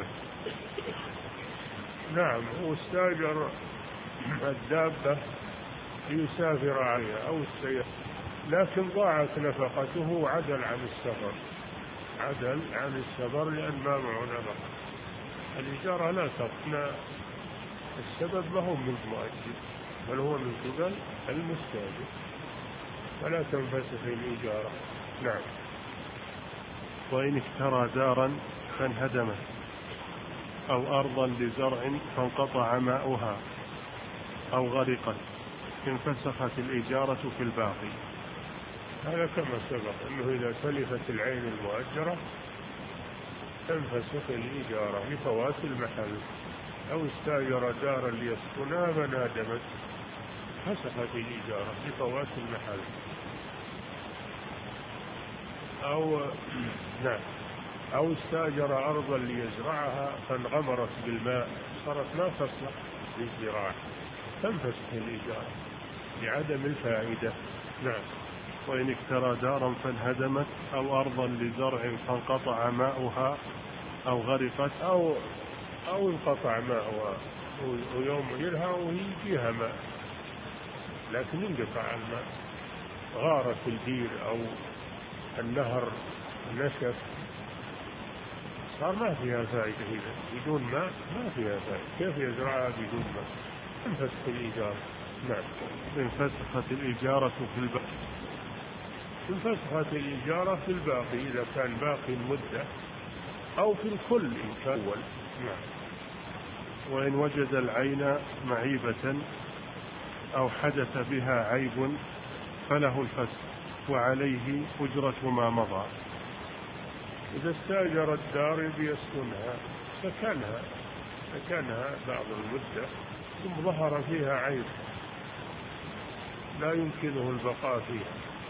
نعم. واستأجر الدابة ليسافر عليها أو السيارة لكن ضاعت نفقته وعدل عن السفر عدل عن السفر لأن ما معه نفقة، الإجارة لا تقنى، السبب ما هو من المؤجر بل هو من قبل المستأجر، فلا تنفسخ الإجارة. نعم. وإن اشترى دارا فانهدمت أو أرضا لزرع فانقطع ماؤها أو غرقت انفسخت الإجارة في الباقي. هذا كما سبق أنه إذا تلفت العين المؤجرة تنفسخ الإجارة لفوات المحل. أو استأجر دارا ليسكنها فانهدمت فسخت الإجارة لفوات المحل. أو نعم. أو استأجر أرضا ليزرعها فانغمرت بالماء صارت لا تصلح للزراعة تنفسخ الإجارة لعدم الفائدة. نعم. وإن اشترى دارا فانهدمت أو أرضا لزرع فانقطع ماؤها أو غرقت أو أو انقطع ماؤها ويوم يلها وهي فيها ماء لكن انقطع الماء غارت البير أو النهر نشف، صار ما فيها فائدة. إذا بدون ماء ما فيها فائدة، كيف يزرعها بدون ماء؟ انفسخ الإجارة. نعم. انفسخت الإجارة في الباقي. انفسخت الإجارة في الباقي إذا كان باقي مدة، أو في الكل إن كان أول. نعم. وإن وجد العين معيبة أو حدث بها عيب فله الفسخ وعليه أجرة ما مضى. إذا استأجر الدار بيسكنها، سكنها سكنها بعض المدة ثم ظهر فيها عيب لا يمكنه البقاء فيها،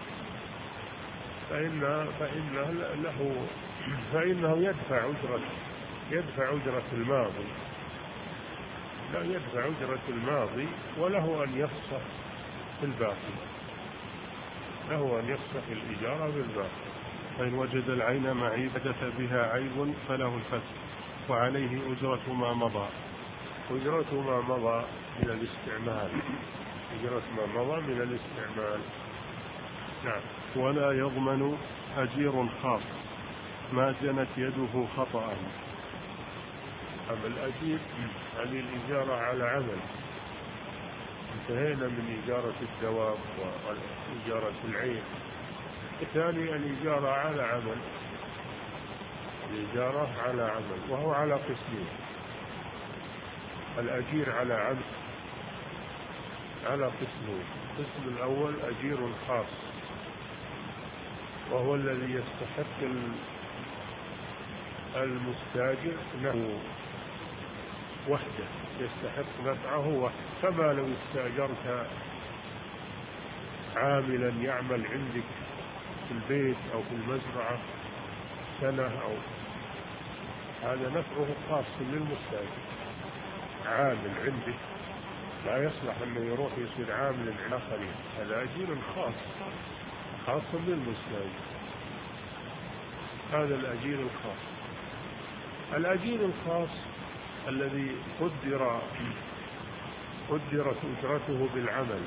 فإنه, فإنه له فإنه يدفع أجرة يدفع أجرة الماضي، لا يدفع أجرة الماضي، وله أن يفسخ في الباقي، له أن يفسخ الإجارة بالباقي. فإن وجد العين معيبة بها عيب فله الفسخ وعليه أجرة ما مضى. أجرة ما مضى من الاستعمال، أجرة ما مضى من الاستعمال. نعم. ولا يضمن أجير خاص ما جنت يده خطأ. أما الأجير هذه الإجارة على عمل، انتهينا من إجارة الدواب وإجارة العين. الثاني الإجارة على عمل، الإجارة على عمل، وهو على قسمين: الأجير على عمل على قسمين. القسم الأول أجير خاص، وهو الذي يستحق المستاجر له وحده، يستحق نفعه وحده، كما لو استأجرت عاملا يعمل عندك في البيت أو في المزرعة سنة، أو هذا نفعه خاص للمستاجر. عامل عندك لا يصلح أنه يروح يصير عامل عند آخرين، هذا أجير خاص خاص بالمستاجر، هذا الأجير الخاص. الأجير الخاص الذي قدر قدرت أجرته بالعمل،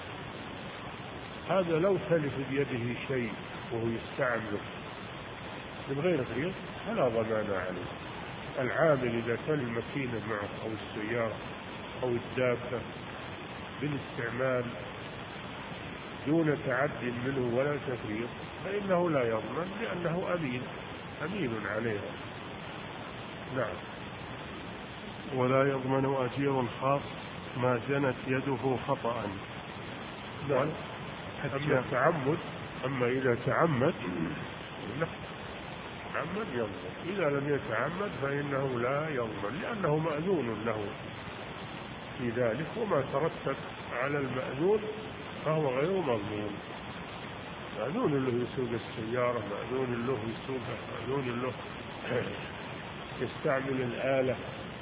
هذا لو تلف بيده شيء وهو يستعمله من غير قيد فلا ضمان عليه. العامل إذا كان الماكينة معه أو السيارة أو الدابة بالاستعمال دون تعد منه ولا تفريط فإنه لا يضمن، لأنه أمين أمين عليها. نعم. ولا يضمن أجير خاص ما جنت يده خطأ. نعم. أما تعمد، أما إذا تعمد تعمد يضمن، إذا لم يتعمد فإنه لا يضمن، لأنه مأذون له في ذلك، وما ترتب على المأذون فهو غير مضمون. مأذون له يسوق السيارة، مأذون له يسوقها، مأذون له يستعمل الآلة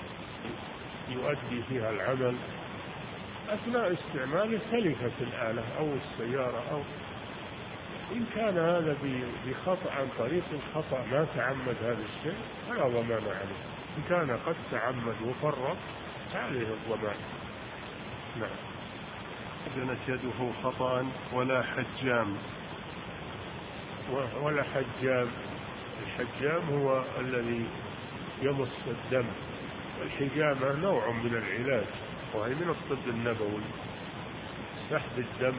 يؤدي فيها العمل، أثناء استعماله تلفت الآلة أو السيارة، أو إن كان هذا بخطأ عن طريق الخطأ ما تعمد هذا الشيء فلا ضمان عليه. إن كان قد تعمد وفرط عليه الضمان. نعم. جنت يده خطأ ولا حجام. ولا حجام. الحجام هو الذي يمص الدم، والحجامة نوع من العلاج، وهي من الطب النبوي، سحب الدم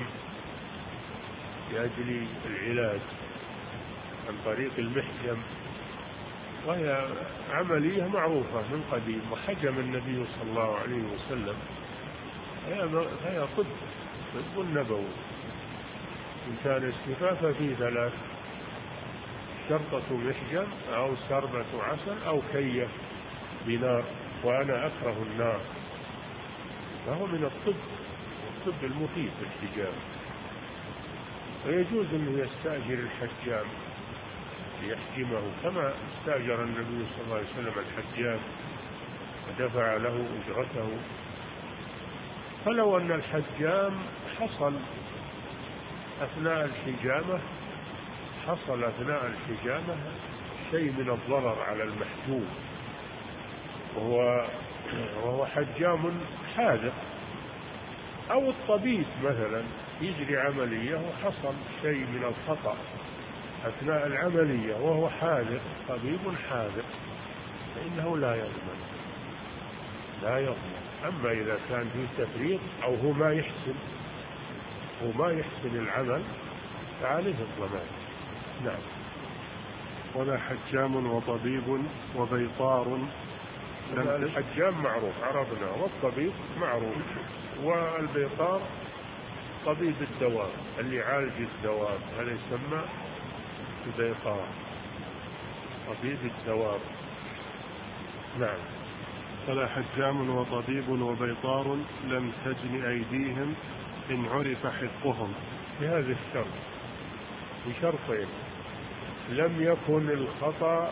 لأجل العلاج عن طريق المحجم، وهي عملية معروفة من قديم، وحجم النبي صلى الله عليه وسلم، هي طب طب النبوي. إن كان استفاف فيه ثلاث: شرطة محجم أو سربة عسل أو كية بنار، وأنا أكره النار، فهو من الطب الطب المفيد الحجام. ويجوز أنه يستأجر الحجام ليحجمه، كما استأجر النبي صلى الله عليه وسلم الحجام ودفع له أجرته. فلو أن الحجام حصل أثناء الحجامة حصل أثناء الحجامة شيء من الضرر على المحجوم، وهو وهو حجام حاذق أو الطبيب مثلا يجري عملية وحصل شيء من الخطأ أثناء العملية وهو حاذق، طبيب حاذق، فإنه لا يضمن لا يضمن. أما إذا كان فيه تفريط أو هو ما يحسن هو ما يحسن العمل فعليه الضمان. نعم. ولا حجام وطبيب وبيطار. الحجام معروف عرفنا، والطبيب معروف، والبيطار طبيب الدواب اللي يعالج الدواب هذا يسمى البيطار، طبيب الدواب. نعم. ولا حجام وطبيب وبيطار لم تجن أيديهم إن عرف حقهم. بهذا الشرط، بشرطين: لم يكن الخطأ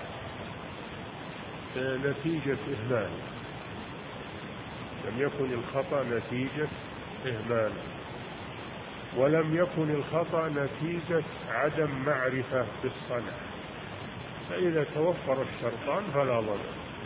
نتيجة إهمال لم يكن الخطأ نتيجة إهمال ولم يكن الخطأ نتيجة عدم معرفة بالصنع. فإذا توفر الشرطان فلا ضمان،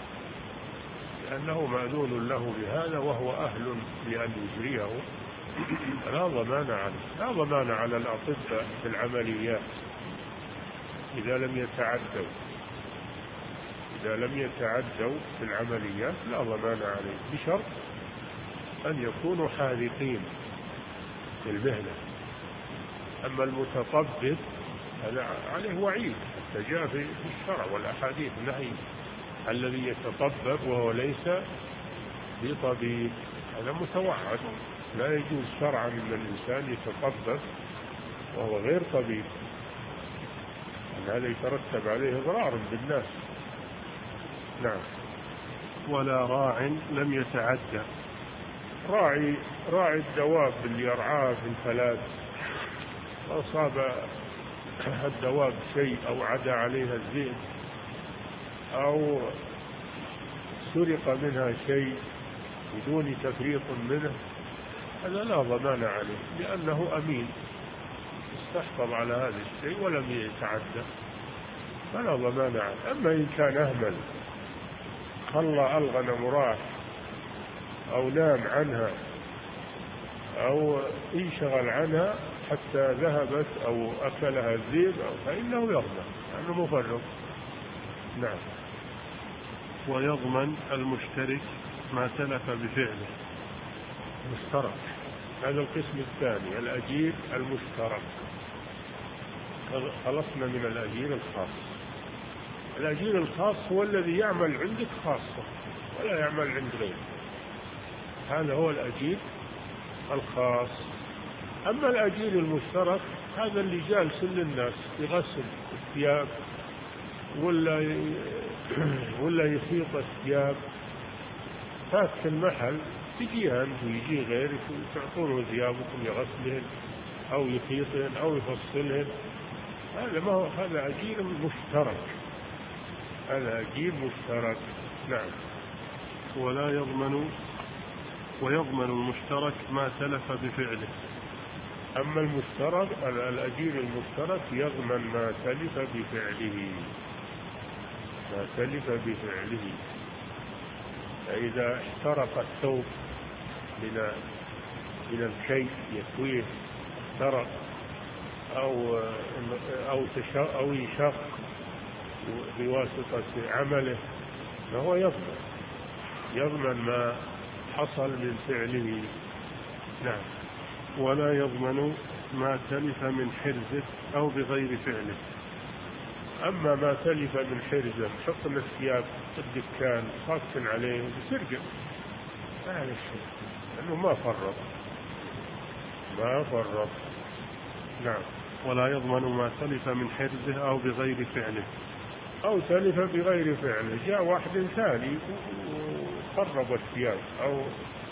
لأنه مأذون له بهذا وهو أهل لأن يجريه، لا ضمان عليه. لا ضمان على الأطباء في العمليات إذا لم يتعدوا إذا لم يتعدوا في العمليات لا ضمان عليه، بشرط أن يكونوا حاذقين في المهنة. أما المتطبب هذا عليه وعيد، حتى جاء في الشرع والأحاديث النهي الذي يتطبب وهو ليس بطبيب، هذا متوعد. لا يجوز شرعا أن الإنسان يتطبب وهو غير طبيب، أن هذا يترتب عليه إضرار بالناس. نعم. ولا راع لم يتعدى. راعي راعي الدواب اللي يرعاه في الفلاة وأصاب الدواب شيء أو عدا عليها الذئب أو سرق منها شيء بدون تفريط منه، هذا لا ضمان عليه لأنه أمين استحفظ على هذا الشيء ولم يتعدى، فلا ضمان عليه. أما إن كان أهمل خلى الغنم راح أو نام عنها أو انشغل عنها حتى ذهبت أو أكلها الذئب فإنه يضمن لأنه مفرط. نعم. ويضمن المشترك ما تلف بفعله. مشترك، هذا القسم الثاني، الأجير المشترك. خلصنا من الأجير الخاص. الأجير الخاص هو الذي يعمل عندك خاصة ولا يعمل عند غيره، هذا هو الأجير الخاص. أما الأجير المشترك هذا اللي جالس للناس يغسل الثياب ولا ولا يخيط الثياب، فات في المحل تجي أنت ويجي غيرك وتعطونه ثيابكم يغسلهن أو يخيطهن أو يفصلهن، هذا ما هو، هذا أجير مشترك، هذا أجير مشترك. نعم. ولا يضمن ويضمن المشترك ما تلف بفعله. أما المشترك الأجير المشترك يضمن ما تلف بفعله ما تلف بفعله فإذا احترق الثوب من من الكي يكويه احترق أو أو أو يشق بواسطة عمله فهو يضمن يضمن ما حصل من فعله. نعم. ولا يضمن ما تلف من حرزه أو بغير فعله. أما ما تلف من حرزه، شقن الثياب في الدكان خاص عليه بسرقة، هذا الشيء لأنه ما فرط ما فرط. نعم. ولا يضمن ما تلف من حرزه أو بغير فعله. أو تلف بغير فعله، جاء واحد ثاني وخرب الثياب أو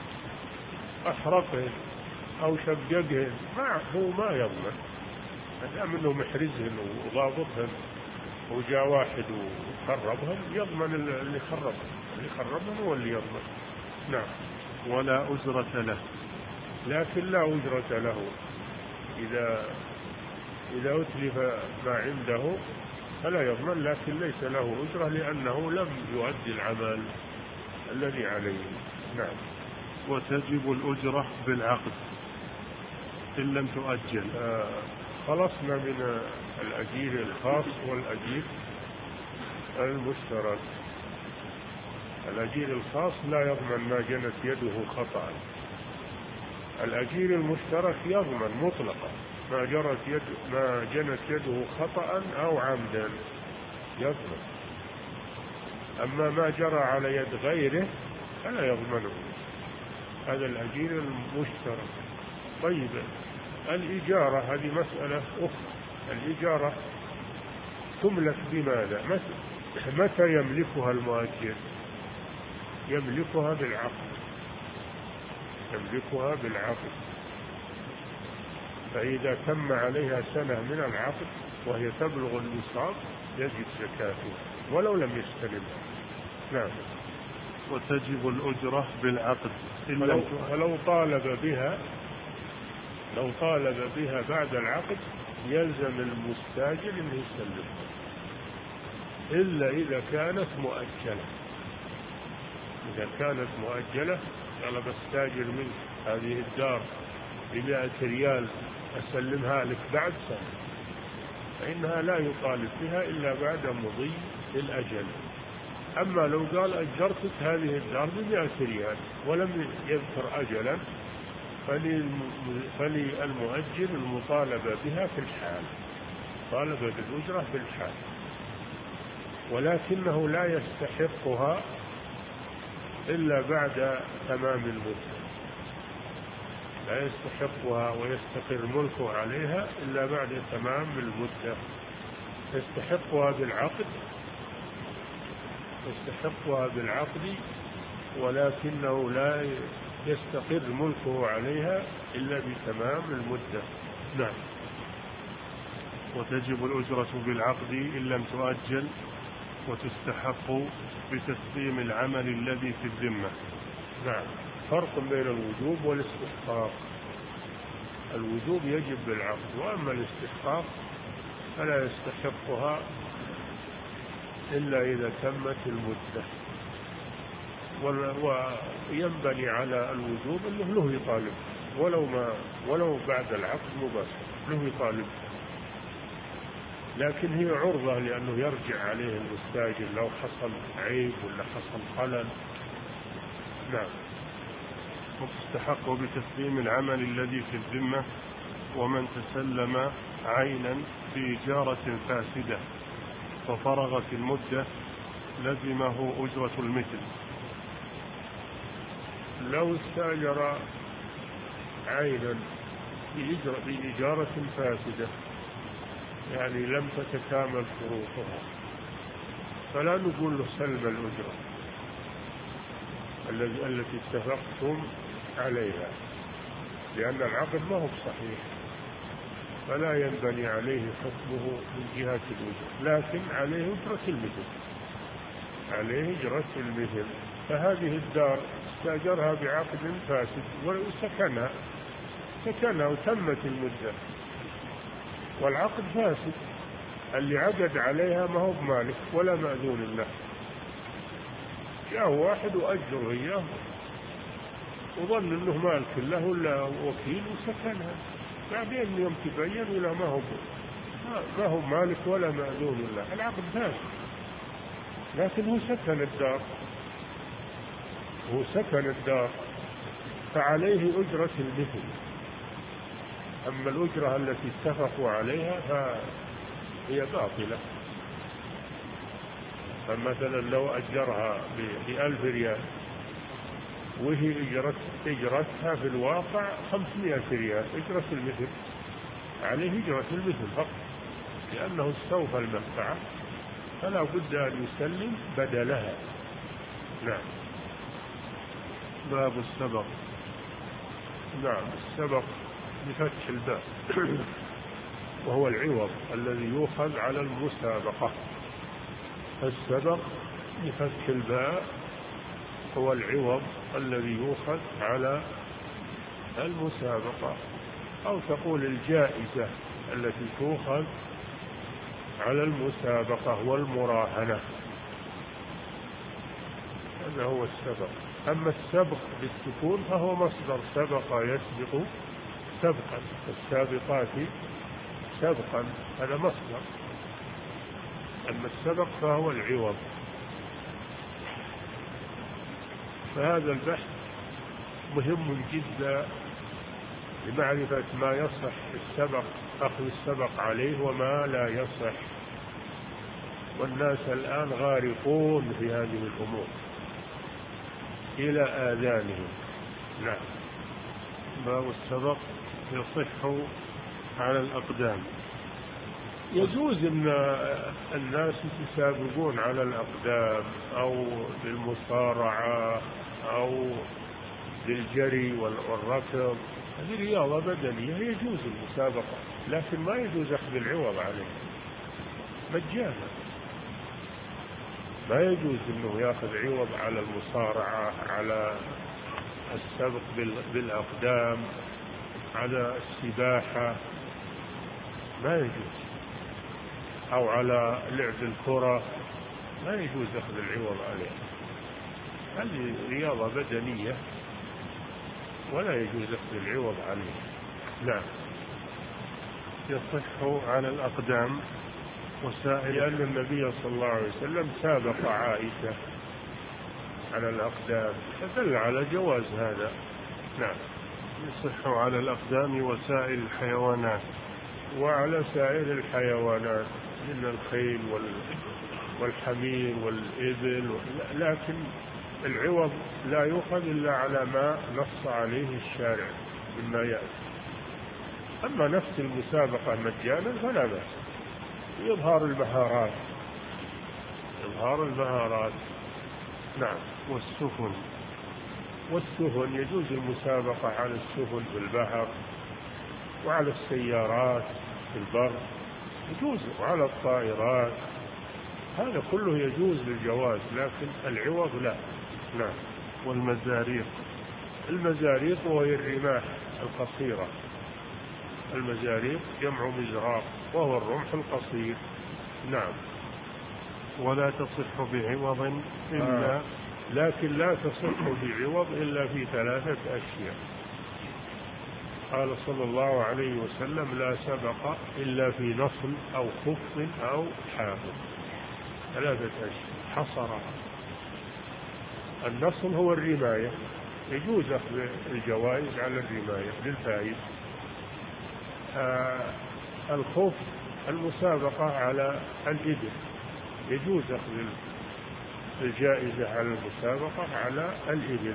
أحرقه أو شققه، ما هو ما يضمن، ما دام انه محرزهن وضابطهن وجاء واحد وخربهن يضمن اللي خربهن اللي خربهن هو اللي يضمن. نعم. ولا أجرة له. لكن لا أجرة له إذا إذا أتلف ما عنده فلا يضمن، لكن ليس له أجرة لأنه لم يؤدي العمل الذي عليه. نعم. وتجب الأجرة بالعقد إن لم تؤجل. آه خلصنا من الأجير الخاص والأجير المشترك. الأجير الخاص لا يضمن ما جنت يده خطأ، الأجير المشترك يضمن مطلقا ما جرت يد ما جنت يده خطأ أو عمدا يضمن، أما ما جرى على يد غيره فلا يضمنه، هذا الأجير المشترك. طيب الإجارة هذه مسألة أخرى. الإجارة تملك بماذا؟ متى يملكها المؤجر؟ يملكها بالعقد، يملكها بالعقد. فإذا تم عليها سنة من العقد وهي تبلغ النصاب يجب زكاتها ولو لم يستلمها. نعم. وتجب الأجرة بالعقد فلو, فلو طالب بها لو طالب بها بعد العقد يلزم المستاجر أن يسلمها، إلا إذا كانت مؤجلة. إذا كانت مؤجلة طلب التاجر منك هذه الدار بمائة ريال أسلمها لك بعد سنة، فإنها لا يطالب بها إلا بعد مضي الأجل. أما لو قال أجرتك هذه الدار بمائة ريال ولم يذكر أجلا فللمؤجر المطالبة بها في الحال، طالب بالأجرة في الحال، ولكنه لا يستحقها إلا بعد تمام المدة. لا يستحقها ويستقر ملكه عليها إلا بعد تمام المدة. يستحقها بالعقد يستحقها بالعقد ولكنه لا يستقر ملكه عليها إلا بتمام المدة. نعم. وتجب الأجرة بالعقد إن لم تؤجل، وتستحق بتسليم العمل الذي في الذمة. نعم. فرق بين الوجوب والاستحقاق. الوجوب يجب بالعقد، وأما الاستحقاق فلا يستحقها إلا إذا تمت المدة. وينبني على الوجوب أنه له يطالب ولو ما ولو بعد العقد مباشرة له يطالب، لكن هي عرضة لأنه يرجع عليه المستاجر لو حصل عيب ولا حصل خلل. نعم. وتستحق بتسليم العمل الذي في الذمة، ومن تسلم عينا في إجارة فاسدة وفرغت المدة لزمه أجرة المثل. لو استأجر عينا في إجارة فاسدة يعني لم تتكامل شروطها فلا نقول له سلب الأجرة التي اتفقتم عليها، لأن العقد ما هو صحيح، فلا ينبني عليه حكمه من جهة الأجرة، لكن عليه أجرة المثل عليه أجرة المثل. فهذه الدار استأجرها بعقد فاسد وسكنها سكنها وتمت المدة والعقد فاسد، اللي عقد عليها ما هو بمالك ولا مأذون له، جاء واحد وأجر إياه وظن أنه مالك له ولا وكيل وسكنها، بعدين يوم تبين ولا ما هو ما هو مالك ولا مأذون له، العقد فاسد، لكن هو سكن الدار هو سكن الدار فعليه أجرة المثل. أما الأجرة التي اتفقوا عليها فهي باطلة. فمثلا لو أجرها بألف ريال وهي أجرت أجرتها في الواقع خمسمائة ريال، أجرة المثل عليه أجرة المثل فقط، لأنه استوفى المنفعة فلا بد أن يسلم بدلها. نعم. باب السبق. نعم. السبق بفتح الباء وهو العوض الذي يؤخذ على المسابقة. السبق بفتح الباء هو العوض الذي يؤخذ على المسابقة، أو تقول الجائزة التي تؤخذ على المسابقة والمراهنة، هذا هو السبق. أما السبق بالسكون فهو مصدر سبق يسبق سبقا، السابقات سبقا هذا مصدر. أما السبق فهو العوض. فهذا البحث مهم جدا لمعرفة ما يصح السبق أخذ السبق عليه وما لا يصح. والناس الآن غارقون في هذه الأمور إلى آذانهم. نعم. باب السبق يصح على الأقدام. يجوز أن الناس يتسابقون على الأقدام أو بالمصارعة أو بالجري والركض، هذه رياضة بدنية يجوز المسابقة، لكن ما يجوز أخذ العوض عليه مجانا. ما يجوز أنه يأخذ عوض على المصارعة، على السبق بالأقدام، على السباحة، ما يجوز، أو على لعب الكرة، ما يجوز أخذ العوض عليه. هذه رياضة بدنية ولا يجوز أخذ العوض عليه. نعم. يصح على الأقدام وسائل، لأن النبي صلى الله عليه وسلم سابق عائشة على الأقدام فدل على جواز هذا. نعم. يصح على الأقدام وسائل الحيوانات، وعلى سائر الحيوانات من الخيل والحمير والإبل، لكن العوض لا يؤخذ إلا على ما نص عليه الشارع مما يأتي. أما نفس المسابقة مجانا فلا بأس، يظهر المهارات إظهار المهارات. نعم. والسفن والسفن يجوز المسابقة على السفن في البحر، وعلى السيارات في البر يجوز، وعلى الطائرات، هذا كله يجوز للجواز، لكن العوض لا. نعم. والمزاريق المزاريق وهي الرماح القصيرة، المزاريق جمع مزراق وهو الرمح القصير. نعم. ولا تصح بعوض إلا آه. لكن لا تصح بعوض إلا في ثلاثة أشياء. قال صلى الله عليه وسلم: لا سبق إلا في نصل أو خف أو حافظ. ثلاثة أشياء حصرها. النصل هو الرماية، يجوز أخذ الجوائز على الرماية للفائز. آه الخوف المسابقة على الإبل، يجوز أخذ الجائزة على المسابقة على الإبل.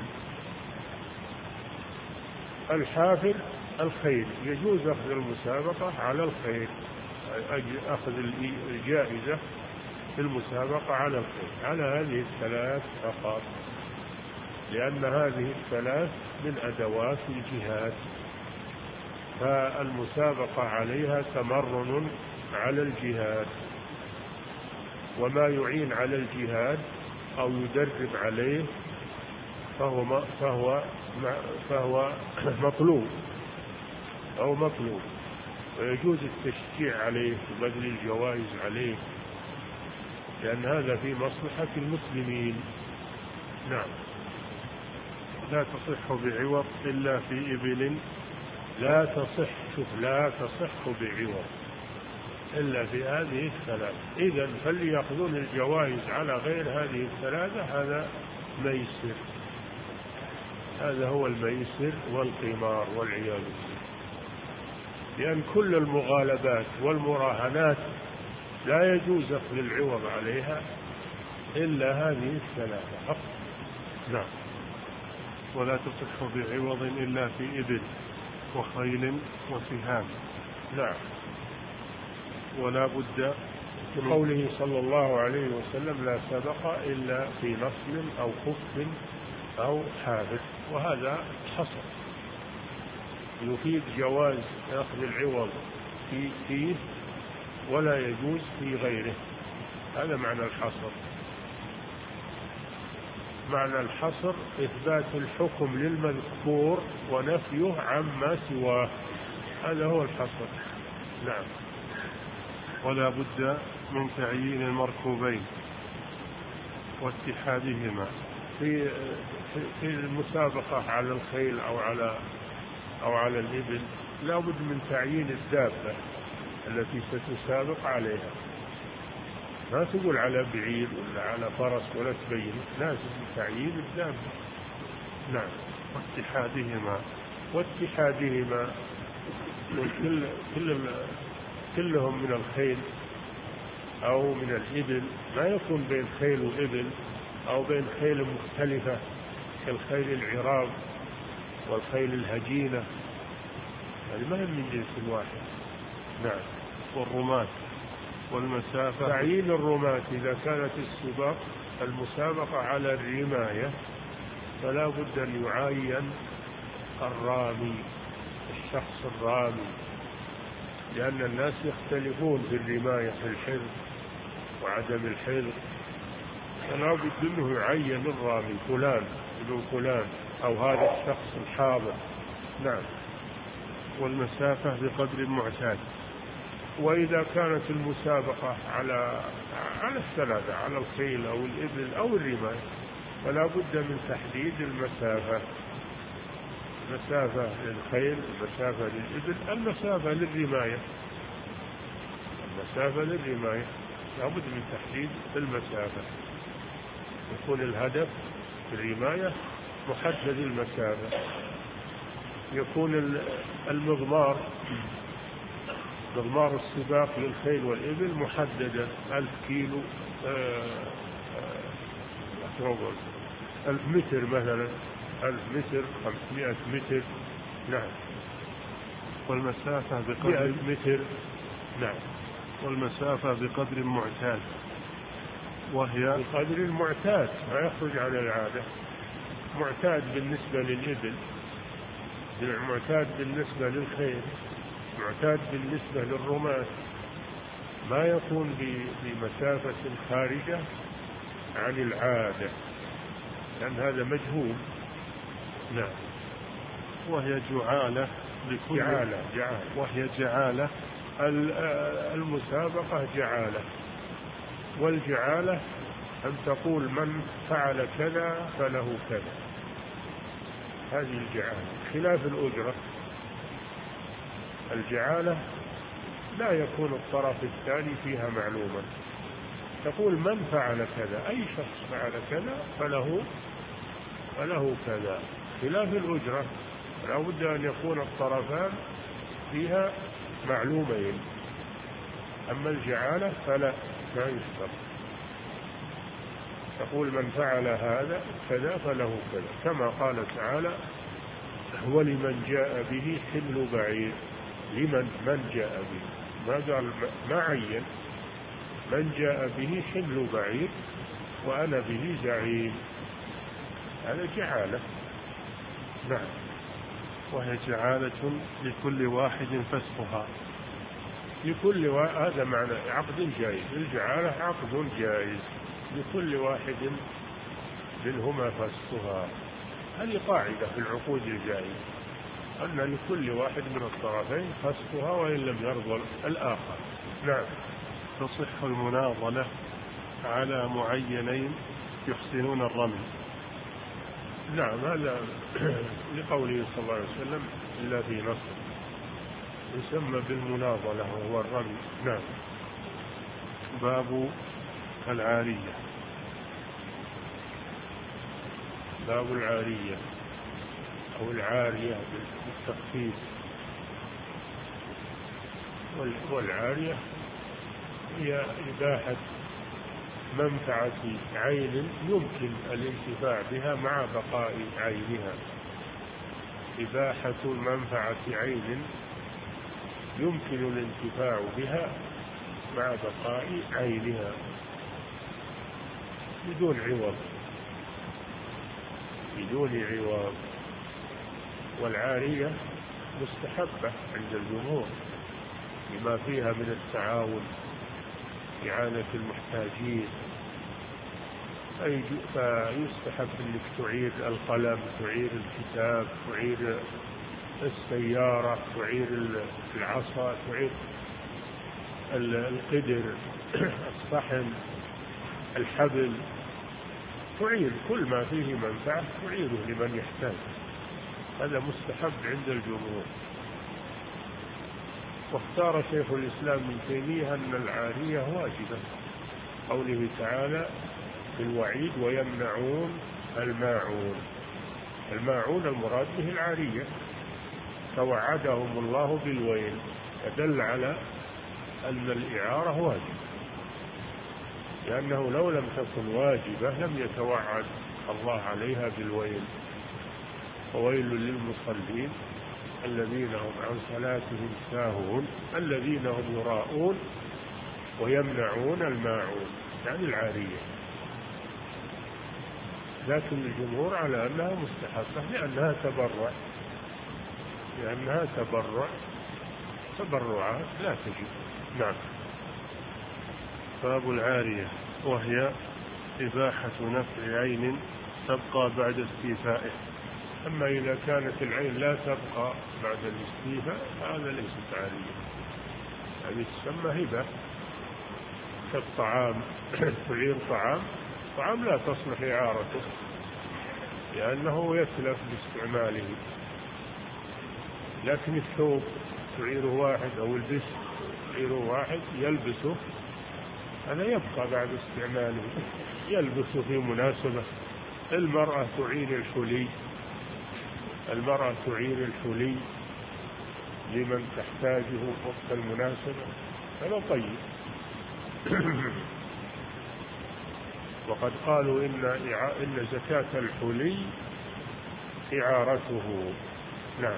الحافر الخيل، يجوز أخذ المسابقة على الخيل، أخذ الجائزة في المسابقة على الخيل، على هذه الثلاث فقط، لأن هذه الثلاث من أدوات الجهاد، فالمسابقة عليها تمرن على الجهاد، وما يعين على الجهاد أو يدرب عليه فهو فهو فهو مطلوب أو مطلوب، ويجوز التشجيع عليه وبذل الجوائز عليه، لأن هذا في مصلحة المسلمين. نعم. لا تصح بعوض إلا في إبل. لا تصح، شوف، لا تصح بعوض إلا في هذه الثلاث. إذن فليأخذون الجوائز على غير هذه الثلاثة، هذا ميسر، هذا هو الميسر والقمار والعياذ بالله، لأن كل المغالبات والمراهنات لا يجوز أخذ العوض عليها إلا هذه الثلاثة فقط. نعم. ولا تصح بعوض إلا في إبل وخيل وسهام. نعم. ولا بد بقوله صلى الله عليه وسلم: لا سبق إلا في نصل أو خف أو حافظ، وهذا حصر يفيد جواز أخذ العوض في فيه ولا يجوز في غيره، هذا معنى الحصر. معنى الحصر إثبات الحكم للمذكور ونفيه عما سواه، هذا هو الحصر. نعم. ولا بد من تعيين المركوبين واتحادهما. في في المسابقة على الخيل أو على أو على الإبل لا بد من تعيين الدابة التي ستسابق عليها، ما تقول على بعير ولا على فرس ولا تبين، لازم تعيين الدابة. نعم. واتحادهما واتحادهما كل كل كلهم من الخيل أو من الإبل، ما يكون بين خيل وإبل أو بين خيل مختلفة كالخيل العراب والخيل الهجينة، هذه ما هي من جنس واحد. نعم. والرماة والمسافة. تعيين الرماة إذا كانت السباق المسابقة على الرماية فلا بد أن يعين الرامي، الشخص الرامي، لأن الناس يختلفون في الرماية، في الحرز وعدم الحرز، فلا بد أنه يعين الرامي فلان ابن فلان أو هذا الشخص الحاضر. نعم. والمسافة بقدر معتاد. وإذا كانت المسابقة على على الثلاثة، على الخيل أو الإبل أو الرماية، فلا بد من تحديد المسافة، مسافة للخيل، المسافة للإبل، المسافة للرماية، المسافة للرماية لا بد من تحديد المسافة، يكون الهدف في الرماية محدد المسافة، يكون المضمار مضمار السباق للخيل والإبل محددا ألف كيلو، آه آه ألف متر مثلا، ألف متر، خمسمائة متر. نعم. والمسافة بقدر مئة متر. نعم. والمسافة بقدر معتاد، وهي بقدر المعتاد ما يخرج عن العادة، معتاد بالنسبة للإبل، معتاد بالنسبة للخيل، معتاد بالنسبة للرماة، ما يكون بمسافة خارجة عن العادة، لأن هذا مجهول. نعم. وهي جعالة لكل جعالة جعالة وهي جعالة المسابقة جعالة، والجعالة أن تقول من فعل كذا فله كذا، هذه الجعالة، خلاف الأجرة. الجعالة لا يكون الطرف الثاني فيها معلوما، تقول من فعل كذا، أي شخص فعل كذا فله فله كذا، خلاف الأجرة لا بد أن يكون الطرفان فيها معلومين. أما الجعالة فلا، ما يشترط، تقول من فعل هذا كذا فله كذا، كما قال تعالى ولمن جاء به حمل بعير، لمن من جاء به، ما قال ما عين، من جاء به حمل بعير وأنا به زعيم، هذا جعالة. نعم. وهي جعالة لكل واحد فسقها، لكل واحد، هذا معنى عقد جائز، الجعالة عقد جائز لكل واحد منهما فسقها، هذه قاعدة في العقود الجائزة أن لكل واحد من الطرفين فسقها وإن لم يرضى الآخر. نعم. تصح المناضلة على معينين يحسنون الرمي. نعم، هذا لقوله صلى الله عليه وسلم إلا في نصر، يسمى بالمناضلة وهو الرمي. نعم. باب العارية. باب العارية أو العارية بالتخفيف، والعارية هي إباحة منفعة عين يمكن الانتفاع بها مع بقاء عينها، إباحة منفعة عين يمكن الانتفاع بها مع بقاء عينها بدون عوض، بدون عوض. والعارية مستحبة عند الجمهور بما فيها من التعاون، إعانة المحتاجين، فيستحب أنك تعير القلم، تعير الكتاب، تعير السيارة، تعير العصا، تعير القدر، الصحن، الحبل، تعير كل ما فيه منفعة تعيره لمن يحتاج، هذا مستحب عند الجمهور. واختار شيخ الإسلام ابن تيمية أن العارية واجبة، قوله تعالى في الوعيد ويمنعون الماعون. الماعون المراد به العارية، توعدهم الله بالويل، فدل على أن الإعارة واجبة، لأنه لو لم تكن واجبة لم يتوعد الله عليها بالويل. وويل للمصلين الذين هم عن صلاتهم ساهون الذين هم يراءون ويمنعون الماعون، يعني العارية. لكن الجمهور على أنها مستحبة لأنها تبرع، لأنها تبرع تبرعات لا تجب. نعم. باب العارية، وهي إباحة نفع عين تبقى بعد استيفائه. أما إذا كانت العين لا تبقى بعد الاستيفاء هذا ليست عارية، هذه تسمى هبة. كالطعام تعير طعام، طعام لا تصلح إعارته لأنه يتلف باستعماله، لكن الثوب تعيره واحد أو البس تعيره واحد يلبسه، هذا يبقى بعد استعماله، يلبسه في مناسبة. المرأة تعين الحلي، المرأة تعين الحلي لمن تحتاجه وقت المناسبة، هذا طيب. وقد قالوا إن إن زكاة الحلي إعارته. نعم.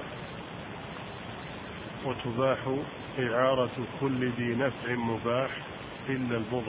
وتباح إعارة كل ذي نفع مباح إلا البضع.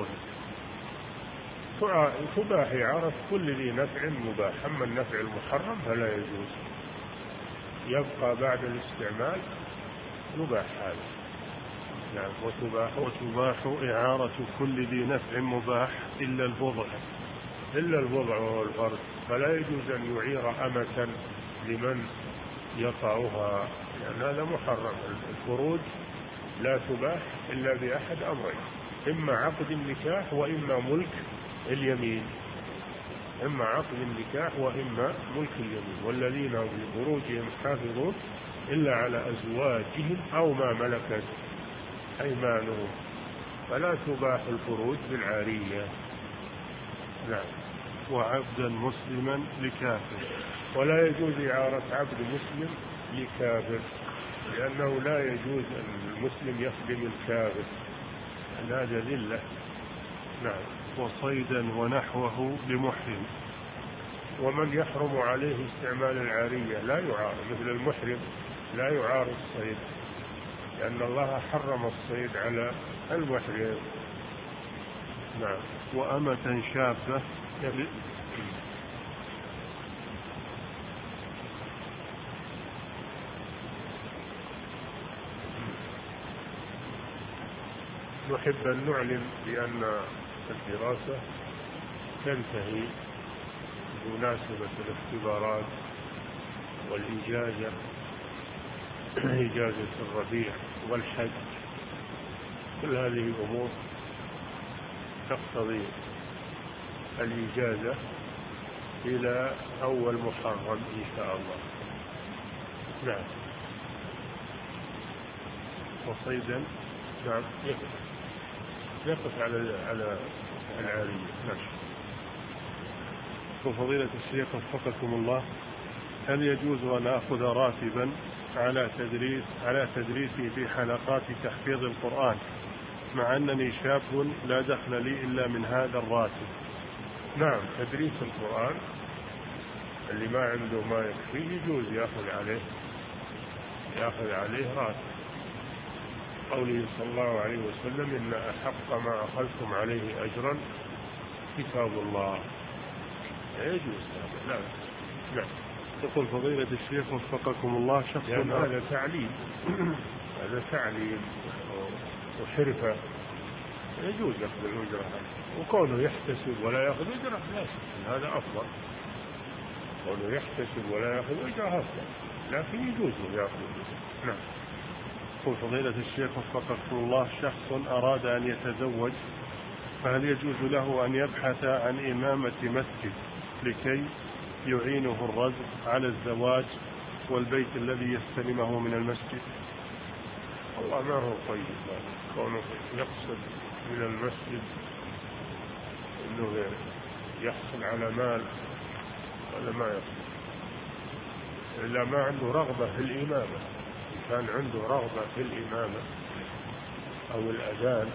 تباح إعارة كل ذي نفع مباح، أما النفع المحرم فلا يجوز، يبقى بعد الاستعمال يباح هذا. نعم. وتباح وتباح إعارة كل ذي نفع مباح إلا البضع، إلا البضع وهو الفرج، فلا يجوز أن يعير أمة لمن يطأها، لأن هذا محرم. الفروج لا تباح إلا بأحد أمرين، إما عقد النكاح وإما ملك اليمين، إما عقد النكاح وإما ملك اليمين. والذين هم لفروجهم حافظون إلا على أزواجهم أو ما ملكت أيمانهم، فلا تباح الفروج بالعارية. نعم. وعبدا مسلما لكافر، ولا يجوز إعارة عبد مسلم لكافر، لأنه لا يجوز أن المسلم يخدم الكافر، أن هذا ذلة. نعم. وصيدا ونحوه لمحرم. ومن يحرم عليه استعمال العارية لا يعار، مثل المحرم لا يعار الصيد، لأن الله حرم الصيد على المحرم. نعم. وأمة شابة نحب أن نعلن بأن الدراسة تنتهي بمناسبة الاختبارات والإجازة، إجازة الربيع والحج، كل هذه الأمور تقتضي الإجازة إلى أول محرم إن شاء الله. نعم. وصيدا. نعم. يقف يقف على على العارية. نعم. وفضيلة الشيخ وفقكم الله، هل يجوز أن أخذ راتبا على تدريس على تدريسي في حلقات تحفيظ القرآن مع أنني شاب لا دخل لي إلا من هذا الراتب؟ نعم. تدريس القرآن اللي ما عنده ما يكفيه يجوز يأخذ عليه يأخذ عليه راتب، قوله صلى الله عليه وسلم إن أحق ما أخذتم عليه أجرا كتاب الله، يجوز هذا. لا. نعم. يقول فضيلة الشيخ وفقكم الله، شخص لأن هذا تعليم هذا تعليم وحرفة، يجوز يأخذ الأجرة، وكونه يحتسب ولا يأخذ أجرة لا شك هذا أفضل، كونه يحتسب ولا يأخذ أجرة أفضل، لكن يجوز يأخذ أجرة. نعم. يقول فضيلة الشيخ وفقكم الله، شخص أراد أن يتزوج، فهل يجوز له أن يبحث عن إمامة مسجد لكي يعينه الرجل على الزواج والبيت الذي يستلمه من المسجد؟ والله ما هو طيب كونه يقصد من المسجد انه يحصل على مال، ولا ما يقصد إلا ما عنده رغبة في الإمامة. إن كان عنده رغبة في الإمامة أو الأذان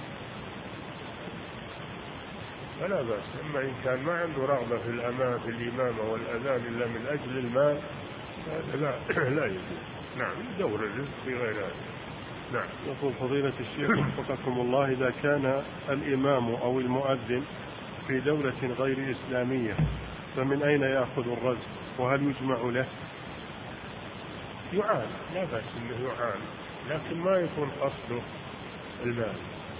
فلا بأس، أما إن كان ما عنده رغبة في الأمام في الإمامة والأذان إلا من أجل المال هذا لا لا يجوز. نعم، يدور الرزق في غير هذا. نعم. يقول فضيلة الشيخ وفقكم الله: إذا كان الإمام أو المؤذن في دولة غير إسلامية فمن أين يأخذ الرزق، وهل يجمع له؟ يعان، لا بأس أنه يعان، لكن ما يكون قصده المال،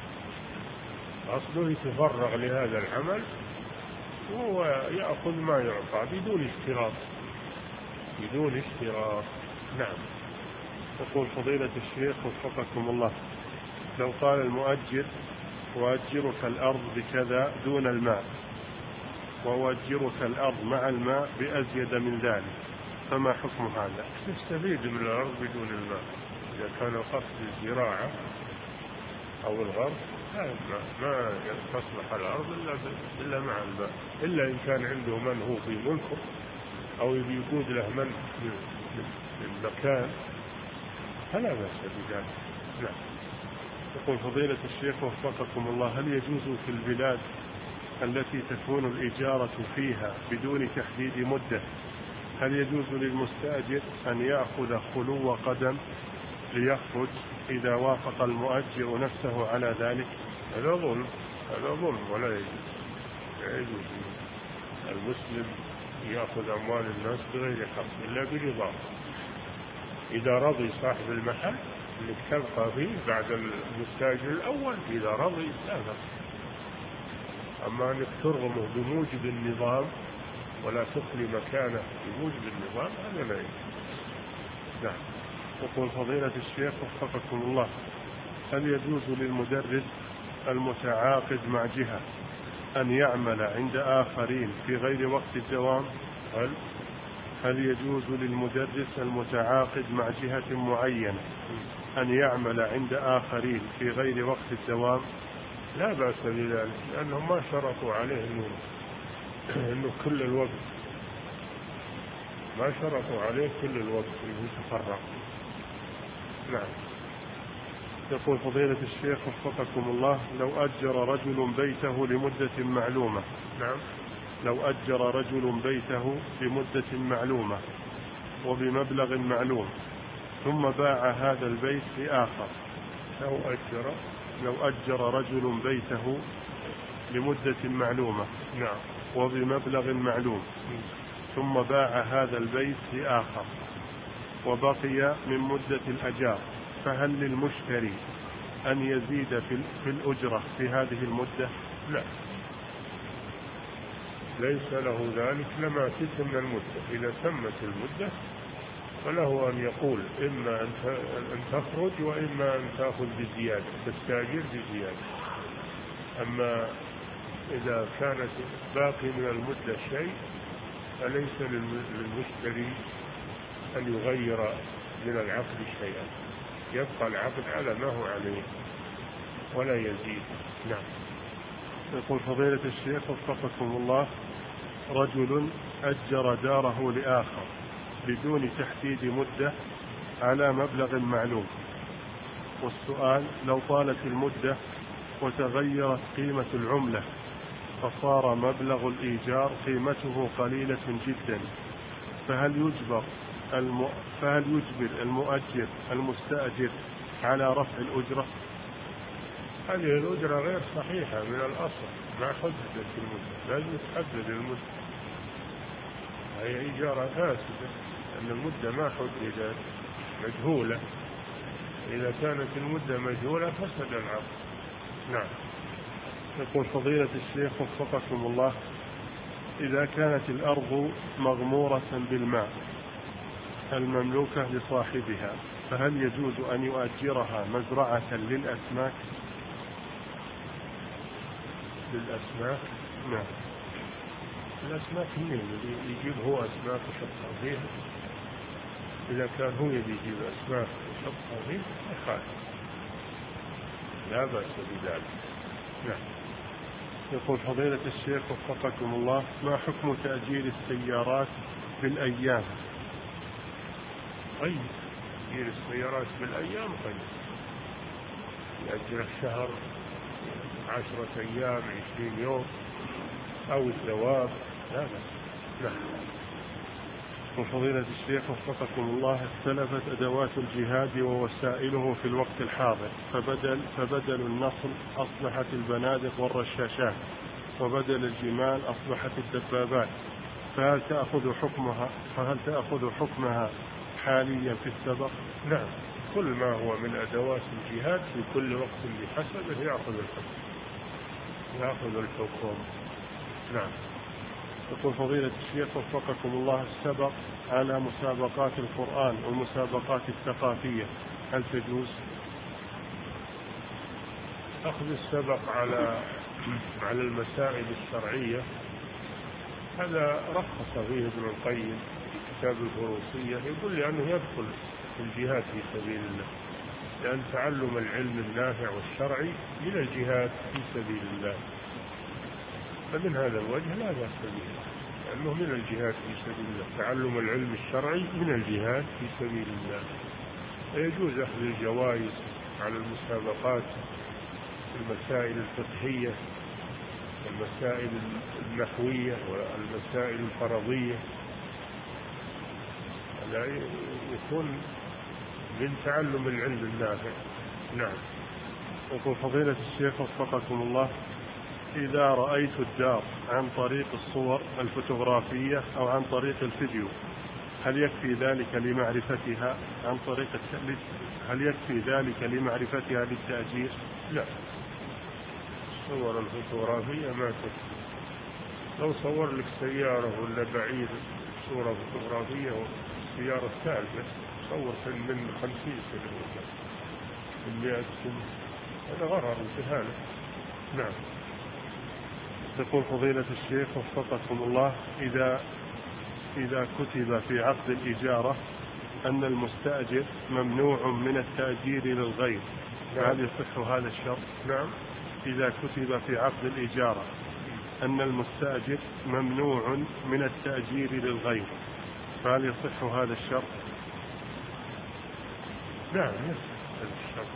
قصده يتفرغ لهذا العمل وهو يأخذ ما يعطى بدون اشتراط بدون اشتراط. نعم. يقول فضيلة الشيخ وفقكم الله: لو قال المؤجر: وأجرك الأرض بكذا دون الماء، وأجرك الأرض مع الماء بأزيد من ذلك، فما حكم هذا؟ تستفيد من الأرض بدون الماء إذا كان القصد الزراعة أو الغرس، ما تصلح الأرض إلا إلا مع الماء، إلا إن كان عنده من هو في ملكه أو يقود له من من مكان فلا بأس بذلك. لا. يقول فضيلة الشيخ وفقكم الله: هل يجوز في البلاد التي تكون الإجارة فيها بدون تحديد مدة، هل يجوز للمستأجر أن يأخذ خلو قدم ليخرج إذا وافق المؤجر نفسه على ذلك؟ هذا ظلم، هذا ظلم ولا يجوز. لا يجوز المسلم يأخذ أموال الناس بغير حق إلا برضاه. إذا رضي صاحب المحل اللي تبقى فيه بعد المستأجر الأول، إذا رضي لا بأس. أما أنك ترغمه بموجب النظام ولا تخلي مكانه بموجب النظام هذا لا يجوز. نعم. يقول فضيلة الشيخ وفقكم الله: هل يجوز للمدرس المتعاقد مع جهة أن يعمل عند آخرين في غير وقت الدوام؟ هل هل يجوز للمدرس المتعاقد مع جهة معينة أن يعمل عند آخرين في غير وقت الدوام؟ لا بأس بذلك، لأنهم ما شرطوا عليه إنه إنه كل الوقت، ما شرطوا عليه كل الوقت إنه يتفرغ. نعم. يقول فضيلة الشيخ وفقكم الله: لو أجر رجل بيته لمدة معلومة. نعم. لو أجر رجل بيته لمدة معلومة وبمبلغ معلوم، ثم باع هذا البيت لآخر. لو أجر لو أجر رجل بيته لمدة معلومة نعم وبمبلغ معلوم، ثم باع هذا البيت لآخر وبقي من مدة الأجار، فهل للمشتري أن يزيد في الأجرة في هذه المدة؟ لا، ليس له ذلك لما تتم المدة. إذا تمت المدة فله أن يقول إما أن تخرج وإما أن تأخذ بزيادة، تستأجر بزيادة. أما إذا كانت باقي من المدة شيء فليس للمشتري أن يغير من العقد شيئا، يبقى العقد على ما هو عليه ولا يزيد. نعم. يقول فضيلة الشيخ وفقكم الله: رجل أجر داره لآخر بدون تحديد مدة على مبلغ معلوم، والسؤال: لو طالت المدة وتغيرت قيمة العملة فصار مبلغ الإيجار قيمته قليلة جدا، فهل يجبر الم... فهل يجبر المؤجر المستأجر على رفع الأجرة؟ هذه الأجرة غير صحيحة من الأصل، ما حددت المدة، لازم تحدد المدة، هي إجارة فاسدة أن المدة ما حددت، مجهولة. إذا كانت المدة مجهولة فسد العقد. نعم. يقول فضيلة الشيخ وفقكم الله: إذا كانت الأرض مغمورة بالماء المملوكة لصاحبها، فهل يجوز أن يؤجرها مزرعة للأسماك؟ للأسماك؟ نعم. الأسماك منين؟ اللي يجيب هو أسماك وشطها فيها، إذا كان هو يبي يجيب أسماك وشطها فيها يخالف، لا بأس بذلك. نعم. يقول فضيلة الشيخ وفقكم الله، ما حكم تأجيل السيارات بالأيام؟ طيب، تأجيل السيارات بالأيام طيب، يأجل الشهر عشرة أيام عشرين يوم أو الدواب، لا بأس. نعم. وفضيلة الشيخ وفقكم الله، اختلفت أدوات الجهاد ووسائله في الوقت الحاضر، فبدل, فبدل النصر أصبحت البنادق والرشاشات، وبدل الجمال أصبحت الدبابات، فهل تأخذ حكمها فهل تأخذ حكمها حاليا في السبق؟ نعم، كل ما هو من أدوات الجهاد في كل وقت بحسبه يأخذ الحكم يأخذ الحكم. نعم. يقول فضيلة الشيخ وفقكم الله، السبق على مسابقات القرآن والمسابقات الثقافية هل تجوز؟ أخذ السبق على على المسائل الشرعية هذا رخص فيه ابن القيم في كتاب الفروسية، يقول لأنه يدخل في الجهاد في سبيل الله، لأن تعلم العلم النافع والشرعي من الجهاد في سبيل الله، فمن هذا الوجه لا بأس به، لأنه من الجهاد في سبيل الله، تعلم العلم الشرعي من الجهاد في سبيل الله. ويجوز أخذ الجوائز على المسابقات المسائل الفقهية والمسائل النحوية والمسائل الفرضية، لا يكون من تعلم العلم النافع. نعم. يقول فضيلة الشيخ وفقكم الله، إذا رأيت الدار عن طريق الصور الفوتوغرافية أو عن طريق الفيديو هل يكفي ذلك لمعرفتها عن طريق الت... هل يكفي ذلك لمعرفتها للتأجير؟ لا، الصور الفوتوغرافية ما تكفي. لو صور لك سيارة ولا بعير صورة فوتوغرافية والسيارة الثالثة صور من خمسين سنة ولا من مئة سنة، هذا غرر وجهالة. نعم. يقول فضيلة الشيخ وفقكم الله، إذا إذا كتب في عقد الإجارة أن المستأجر ممنوع من التأجير للغير، نعم. هل يصح هذا الشرط؟ نعم. إذا كتب في عقد الإجارة أن المستأجر ممنوع من التأجير للغير، فهل يصح هذا الشرط؟ نعم يصح هذا الشرط،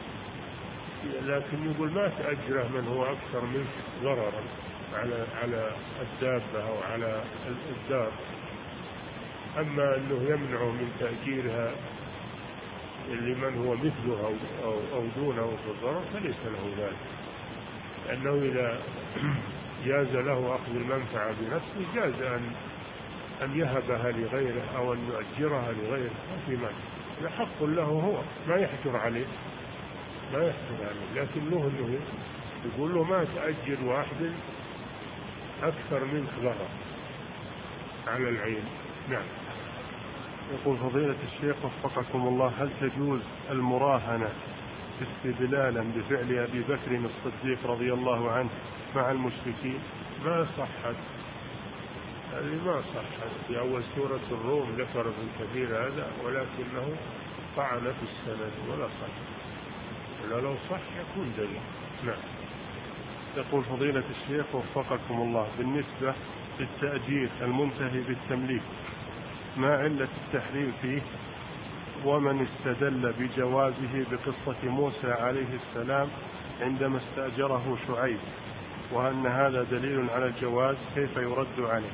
لكن يقول ما تأجره من هو أكثر منك ضررا على على الدابة أو على الدار. أما أنه يمنع من تأجيرها لمن هو مثله أو, أو, أو دونه في الضرر فليس له ذلك، لأنه إذا جاز له أخذ المنفعة بنفسه جاز أن أن يهبها لغيره أو أن يؤجرها لغيره، ما في مانع، هذا حق له هو، ما يحجر عليه ما يحجر عليه لكن له أنه يقول له ما تأجر واحد أكثر منك ضرر على العين. نعم. يقول فضيلة الشيخ وفقكم الله، هل تجوز المراهنة استدلالا بفعل أبي بكر الصديق رضي الله عنه مع المشركين؟ ما صحت هذه، ما صحت. في أول سورة الروم ذكر ابن كثير هذا، ولكنه طعن في السند ولا صح، ولا لو صح يكون دليل. نعم. يقول فضيلة الشيخ وفقكم الله، بالنسبة للتأجير المنتهي بالتمليك ما علة التحريم فيه، ومن استدل بجوازه بقصة موسى عليه السلام عندما استأجره شعيب، وأن هذا دليل على الجواز، كيف يرد عليه؟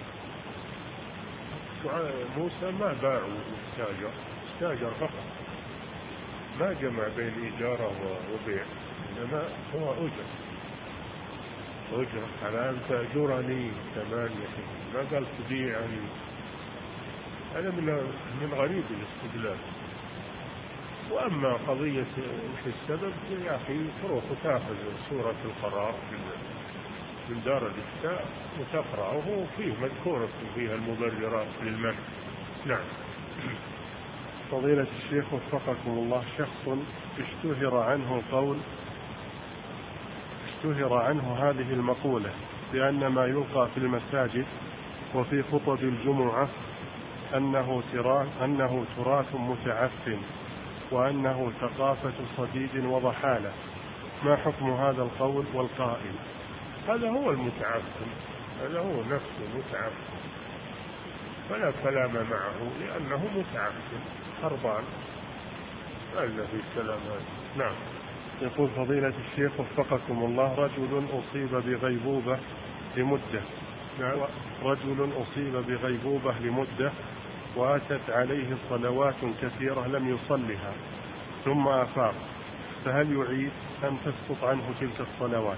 موسى ما باع واستاجر، استاجر فقط، ما جمع بين إجارة وبيع، إنما هو أجر أجر على أن تأجرني ثمانية، ما قال تبيعني. هذا من من غريب الاستدلال. وأما قضية في السبب يا أخي تروح وتأخذ سورة القرار من دار الإفتاء وتقرأه، فيه مذكورة فيها المبررات للمنع. نعم. فضيلة الشيخ وفقكم الله، شخص اشتهر عنه قول اشتهر عنه هذه المقولة بأن ما يلقى في المساجد وفي خطب الجمعة أنه تراث, أنه تراث متعفن وأنه ثقافة صديد وضحالة، ما حكم هذا القول والقائل؟ هذا هو المتعفن، هذا هو نفسه متعفن، فلا كلام معه لأنه متعفن خربان، هذا في الكلام هذا. نعم. يقول فضيلة الشيخ وفقكم الله: رجل أصيب بغيبوبة لمدة نعم. رجل أصيب بغيبوبة لمدة وأتت عليه صلوات كثيرة لم يصلها ثم أفاق، فهل يعيد أم تسقط عنه تلك الصلوات؟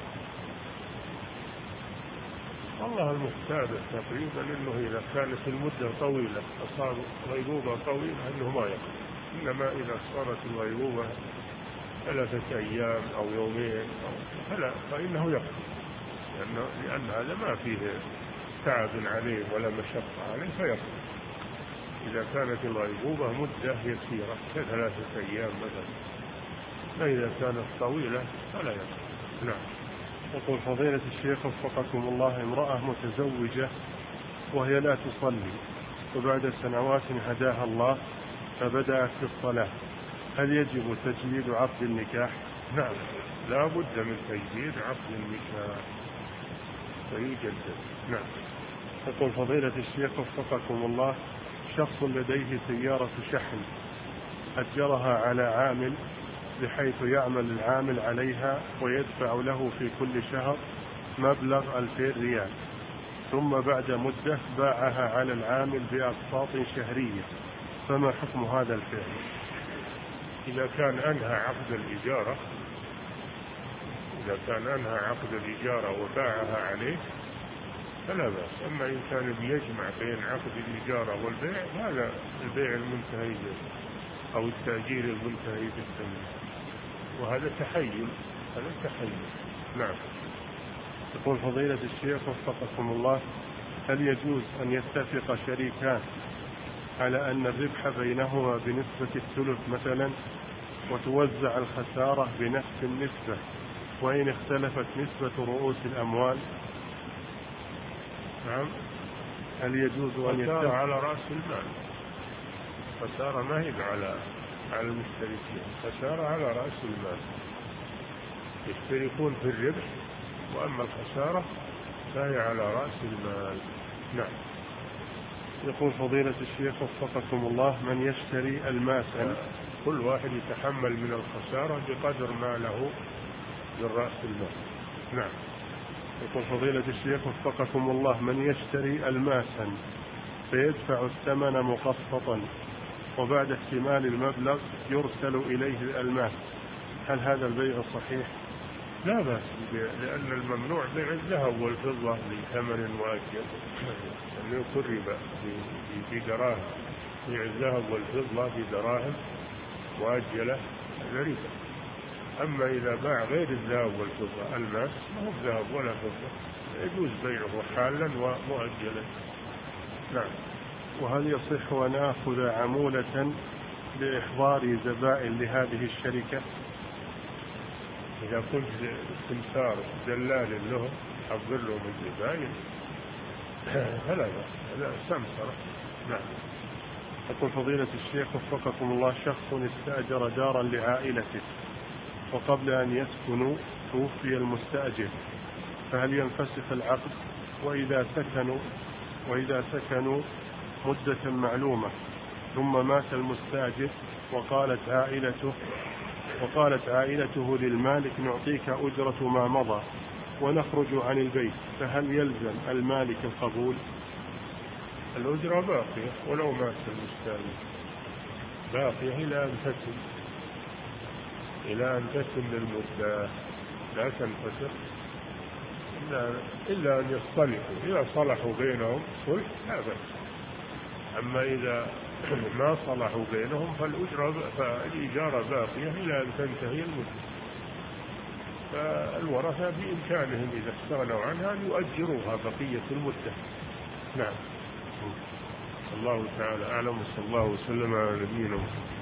والله المختار تقريبا أنه إذا كانت المدة طويلة أصاب غيبوبة طويلة أنه ما يقضي، إنما إذا صارت الغيبوبة ثلاثة أيام أو يومين أو فلا فإنه يقضي، لأن, لأن هذا ما فيه تعب عليه ولا مشقة عليه فيقضي. إذا كانت الغيبوبة مدة يسيرة كثلاثة أيام مثلا، فإذا كانت طويلة فلا يقضي. نعم. يقول فضيلة الشيخ وفقكم الله: امرأة متزوجة وهي لا تصلي وبعد سنوات هداها الله فبدأت في الصلاة، هل يجب تجديد عقد النكاح؟ نعم، لا بد من تجديد عقد النكاح فيجدد. نعم. يقول فضيلة الشيخ وفقكم الله: شخص لديه سيارة شحن أجرها على عامل بحيث يعمل العامل عليها ويدفع له في كل شهر مبلغ ألفين ريال، ثم بعد مدة باعها على العامل بأقساط شهرية، فما حكم هذا الفعل؟ إذا كان أنهى عقد الإجارة إذا كان أنهى عقد الإجارة وباعها عليه فلا بأس. أما إن كان بيجمع بين عقد الإجارة والبيع هذا البيع المنتهي أو التأجير المنتهي بالثمن، وهذا تحيل هذا تحيل. نعم. يقول فضيلة الشيخ وفقكم الله: هل يجوز أن يتفق شريكان على أن الربح بينهما بنسبة الثلث مثلا وتوزع الخسارة بنفس النسبة وإن اختلفت نسبة رؤوس الأموال؟ نعم. هل يجوز أن يتفق على رأس المال؟ خسارة ما هي على على المشتركين، خسارة على رأس المال، يشتركون في الربح وأما الخسارة فهي على رأس المال. نعم. يقول فضيلة الشيخ وفقكم الله: من يشتري الماسن كل واحد يتحمل من الخسارة بقدر ما له من رأس المال. نعم. يقول فضيلة الشيخ وفقكم الله: من يشتري الماسن فيدفع الثمن مقسطا وبعد اكتمال المبلغ يرسل إليه الألماس، هل هذا البيع صحيح؟ لا بأس، لأن الممنوع بيع الذهب والفضة بثمن مؤجل، أنه يكون ربا في دراهم، بيع الذهب والفضة بدراهم مؤجلة هذا ربا. أما إذا باع غير الذهب والفضة الماس ما هو ذهب ولا فضة يجوز بيعه حالا ومؤجلا. نعم. وهل يصح أن آخذ عمولة بإحضار زبائن لهذه الشركة؟ إذا كنت سمسار دلال لهم حضر لهم الزبائن فلا هذا سمسرة. نعم. يقول فضيلة الشيخ وفقكم الله: شخص استأجر دارا لعائلته وقبل أن يسكنوا توفي المستأجر، فهل ينفسخ العقد؟ وإذا سكنوا وإذا سكنوا مدة معلومة ثم مات المستأجر وقالت عائلته وقالت عائلته للمالك نعطيك أجرة ما مضى ونخرج عن البيت، فهل يلزم المالك القبول؟ الأجرة باقية ولو مات المستأجر، باقية إلى أن تتم إلى أن تتم المدة، لا تنفسخ إلا, إلا أن يصطلحوا، إذا صلحوا بينهم صلح لا بأس. أما إذا ما صلحوا بينهم فالأجرة فالإجارة باقية إلى أن تنتهي المدة، فالورثة بإمكانهم إذا استغنوا عنها أن يؤجروها بقية المدة. نعم. الله تعالى أعلم، وصلى الله وسلم على نبينا محمد.